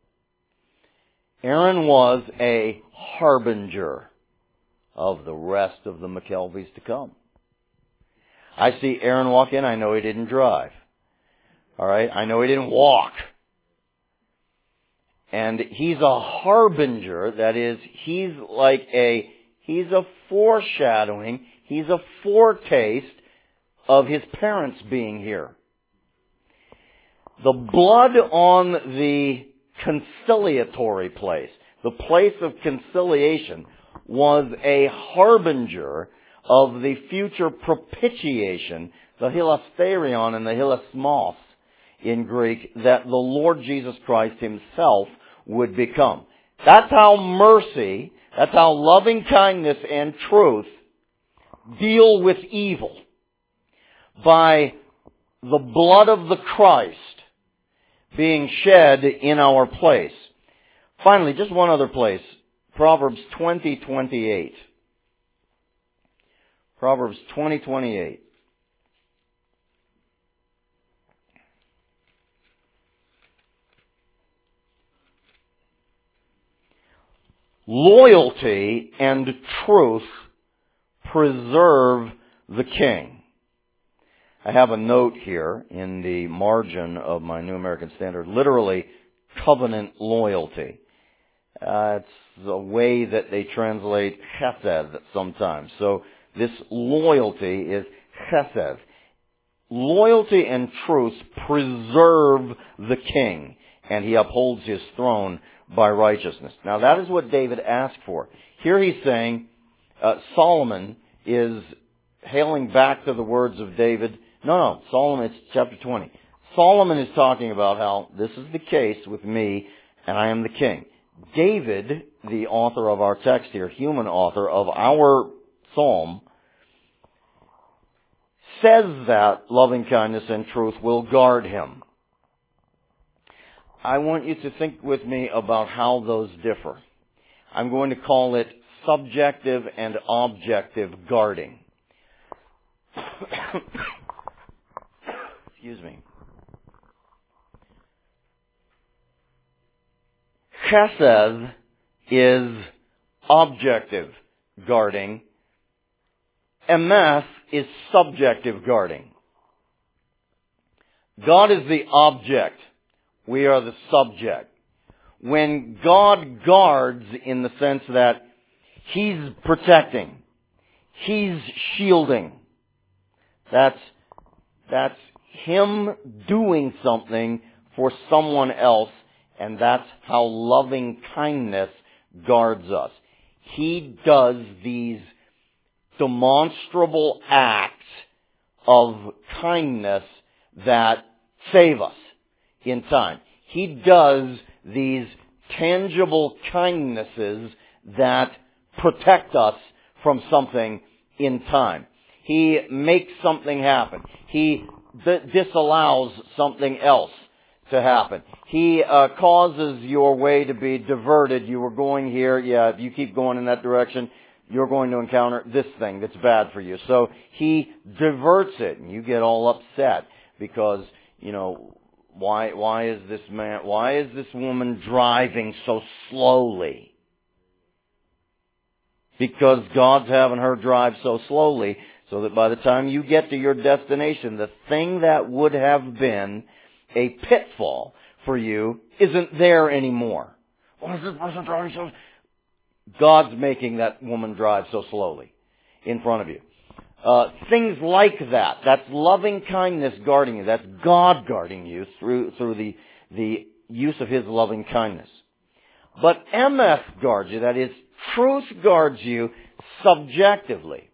Aaron was a harbinger of the rest of the McKelveys to come. I see Aaron walk in, I know he didn't drive. All right? I know he didn't walk. And he's a harbinger, that is, he's a foreshadowing, he's a foretaste of his parents being here. The blood on the conciliatory place, the place of conciliation, was a harbinger of the future propitiation, the hilasterion and the hilasmos in Greek, that the Lord Jesus Christ himself would become. That's how mercy, that's how loving kindness and truth deal with evil. By the blood of the Christ being shed in our place. Finally, just one other place. Proverbs 20:28. Proverbs 20:28. Loyalty and truth preserve the king. I have a note here in the margin of my New American Standard, literally covenant loyalty. It's a way that they translate chesed sometimes. So this loyalty is chesed. Loyalty and truth preserve the king, and he upholds his throne by righteousness. Now that is what David asked for. Here he's saying, Solomon is hailing back to the words of David. No, Solomon, it's chapter 20. Solomon is talking about how this is the case with me, and I am the king. David, the author of our text here, human author of our psalm, says that loving kindness and truth will guard him. I want you to think with me about how those differ. I'm going to call it subjective and objective guarding. Excuse me. Chesed is objective guarding. MS is subjective guarding. God is the object. We are the subject. When God guards in the sense that He's protecting, He's shielding, that's Him doing something for someone else, and that's how loving kindness guards us. He does these demonstrable acts of kindness that save us in time. He does these tangible kindnesses that protect us from something in time. He makes something happen. He disallows something else to happen. He causes your way to be diverted. You were going here. Yeah, if you keep going in that direction, you're going to encounter this thing that's bad for you. So He diverts it, and you get all upset because, why is this woman driving so slowly? Because God's having her drive so slowly so that by the time you get to your destination, the thing that would have been a pitfall for you isn't there anymore. Why is this person driving so? God's making that woman drive so slowly in front of you. Things like that. That's loving kindness guarding you. That's God guarding you through the use of His loving kindness. But MS guards you. That is, truth guards you subjectively.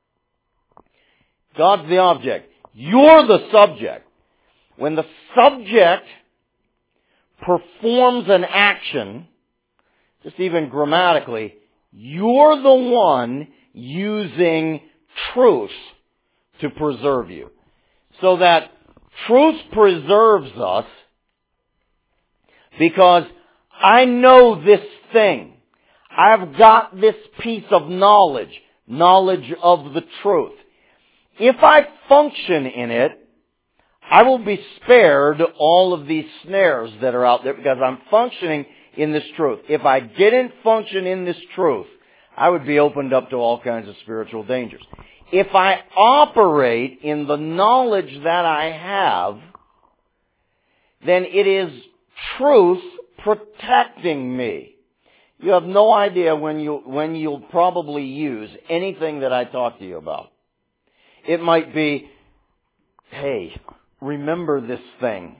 God's the object. You're the subject. When the subject performs an action, just even grammatically, you're the one using truth to preserve you. So that truth preserves us because I know this thing. I've got this piece of knowledge of the truth. If I function in it, I will be spared all of these snares that are out there because I'm functioning in this truth. If I didn't function in this truth, I would be opened up to all kinds of spiritual dangers. If I operate in the knowledge that I have, then it is truth protecting me. You have no idea when you'll probably use anything that I talk to you about. It might be, hey, remember this thing.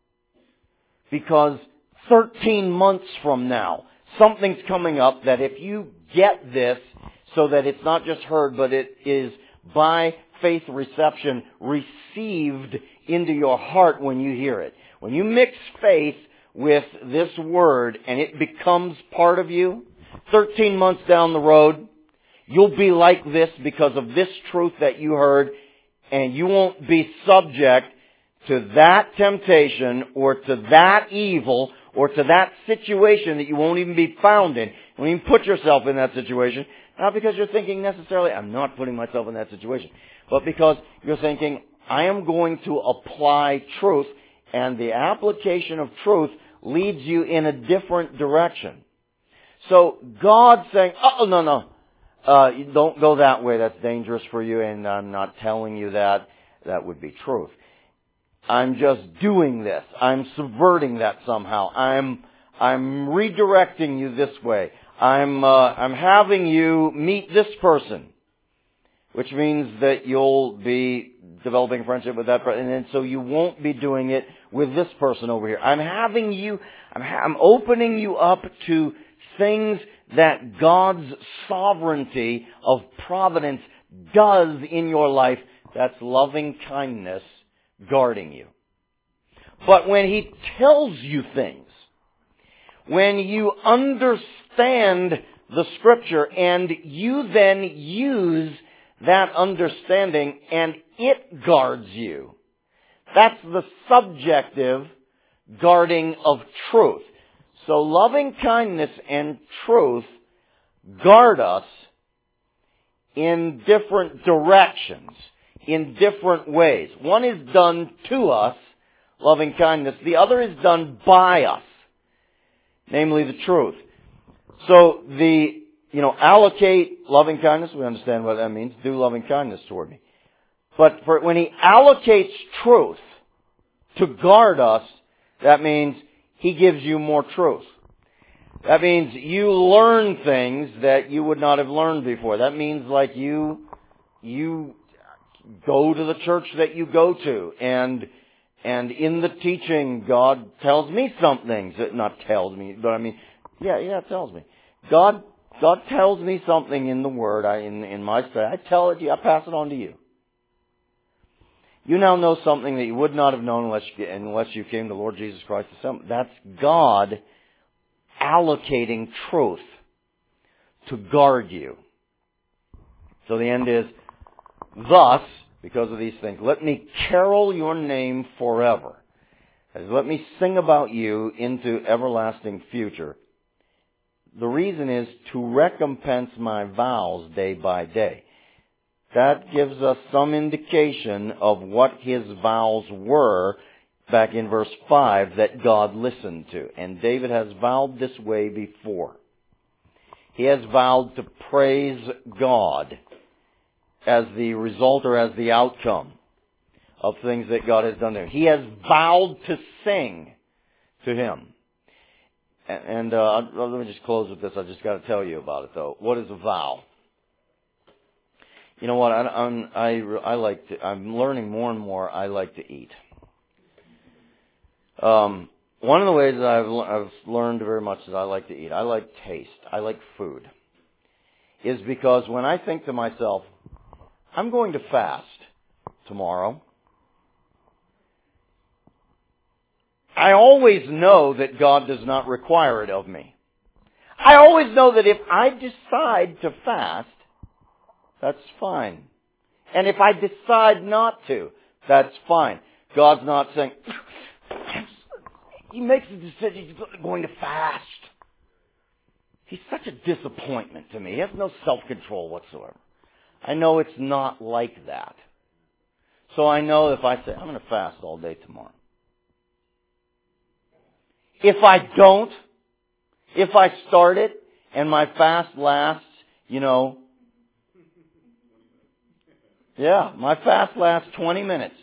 Because 13 months from now, something's coming up that if you get this, so that it's not just heard, but it is by faith reception received into your heart when you hear it. When you mix faith with this word and it becomes part of you, 13 months down the road, you'll be like this because of this truth that you heard, and you won't be subject to that temptation or to that evil or to that situation that you won't even be found in. You won't even put yourself in that situation. Not because you're thinking necessarily, I'm not putting myself in that situation, but because you're thinking, I am going to apply truth, and the application of truth leads you in a different direction. So God's saying, no. You don't go that way. That's dangerous for you, and I'm not telling you that. That would be truth. I'm just doing this. I'm subverting that somehow. I'm redirecting you this way. I'm having you meet this person, which means that you'll be developing a friendship with that person, and then so you won't be doing it with this person over here. I'm opening you up to things that God's sovereignty of providence does in your life. That's loving kindness guarding you. But when He tells you things, when you understand the Scripture and you then use that understanding and it guards you, that's the subjective guarding of truth. So loving kindness and truth guard us in different directions, in different ways. One is done to us, loving kindness. The other is done by us, namely the truth. So allocate loving kindness, we understand what that means. Do loving kindness toward me. But when He allocates truth to guard us, that means He gives you more truth. That means you learn things that you would not have learned before. That means like you go to the church that you go to, and in the teaching, God tells me some things. Not tells me, but I mean, it tells me. God tells me something in the Word, in my study. I tell it to you, I pass it on to you. You now know something that you would not have known unless you came to Lord Jesus Christ. That's God allocating truth to guard you. So the end is, thus, because of these things, let me carol your name forever. That is, let me sing about you into everlasting future. The reason is to recompense my vows day by day. That gives us some indication of what His vows were back in verse 5 that God listened to. And David has vowed this way before. He has vowed to praise God as the result or as the outcome of things that God has done there. He has vowed to sing to Him. And let me just close with this. I just got to tell you about it, though. What is a vow? You know what? I'm learning more and more. I like to eat. One of the ways that I've learned very much that I like to eat, I like taste, I like food, is because when I think to myself, I'm going to fast tomorrow, I always know that God does not require it of me. I always know that if I decide to fast, that's fine. And if I decide not to, that's fine. God's not saying, He makes a decision he's going to fast. He's such a disappointment to me. He has no self-control whatsoever. I know it's not like that. So I know if I say, I'm going to fast all day tomorrow. If I don't, if I start it and my fast lasts, my fast lasts 20 minutes.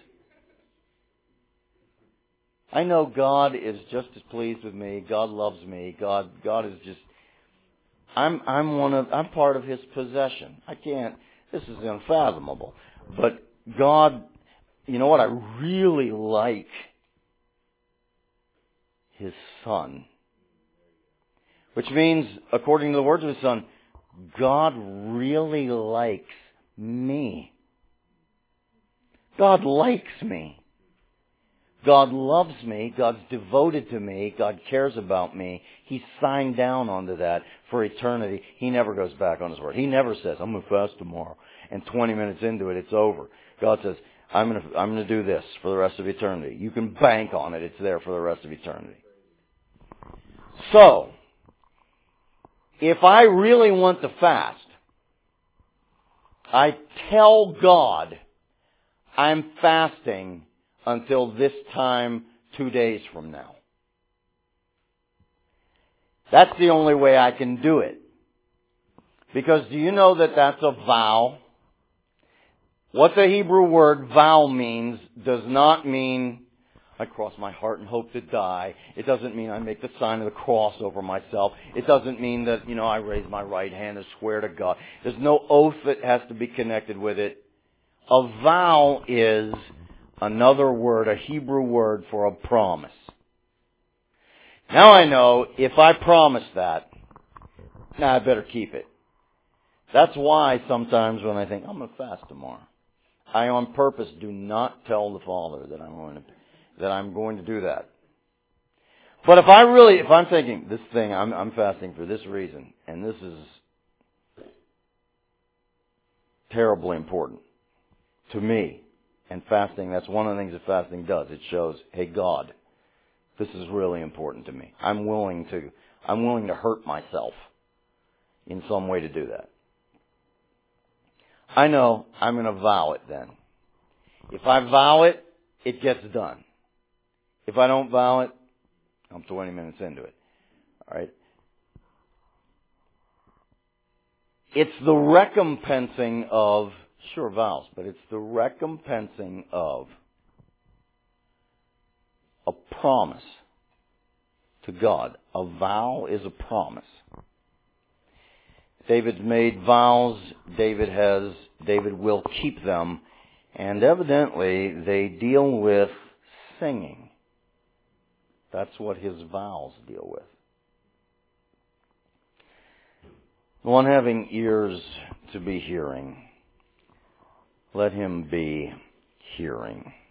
I know God is just as pleased with me. God loves me. God is just, I'm part of His possession. This is unfathomable. But God, you know what? I really like His Son. Which means, according to the words of His Son, God really likes me. God likes me. God loves me. God's devoted to me. God cares about me. He's signed down onto that for eternity. He never goes back on His word. He never says, I'm going to fast tomorrow. And 20 minutes into it, it's over. God says, I'm going to do this for the rest of eternity. You can bank on it. It's there for the rest of eternity. So, if I really want to fast, I tell God I'm fasting until this time 2 days from now. That's the only way I can do it. Because do you know that that's a vow? What the Hebrew word vow means does not mean I cross my heart and hope to die. It doesn't mean I make the sign of the cross over myself. It doesn't mean that, I raise my right hand and swear to God. There's no oath that has to be connected with it. A vow is another word, a Hebrew word for a promise. Now I know if I promise that, I better keep it. That's why sometimes when I think, I'm going to fast tomorrow, I on purpose do not tell the Father that I'm going to do that. But if I'm thinking, this thing, I'm fasting for this reason, and this is terribly important to me, and fasting, that's one of the things that fasting does. It shows, hey God, this is really important to me. I'm willing to hurt myself in some way to do that. I know I'm going to vow it then. If I vow it, it gets done. If I don't vow it, I'm 20 minutes into it. All right? It's the recompensing of, sure, vows, but it's the recompensing of a promise to God. A vow is a promise. David's made vows. David will keep them. And evidently they deal with singing. That's what his vows deal with. The one having ears to be hearing, let him be hearing.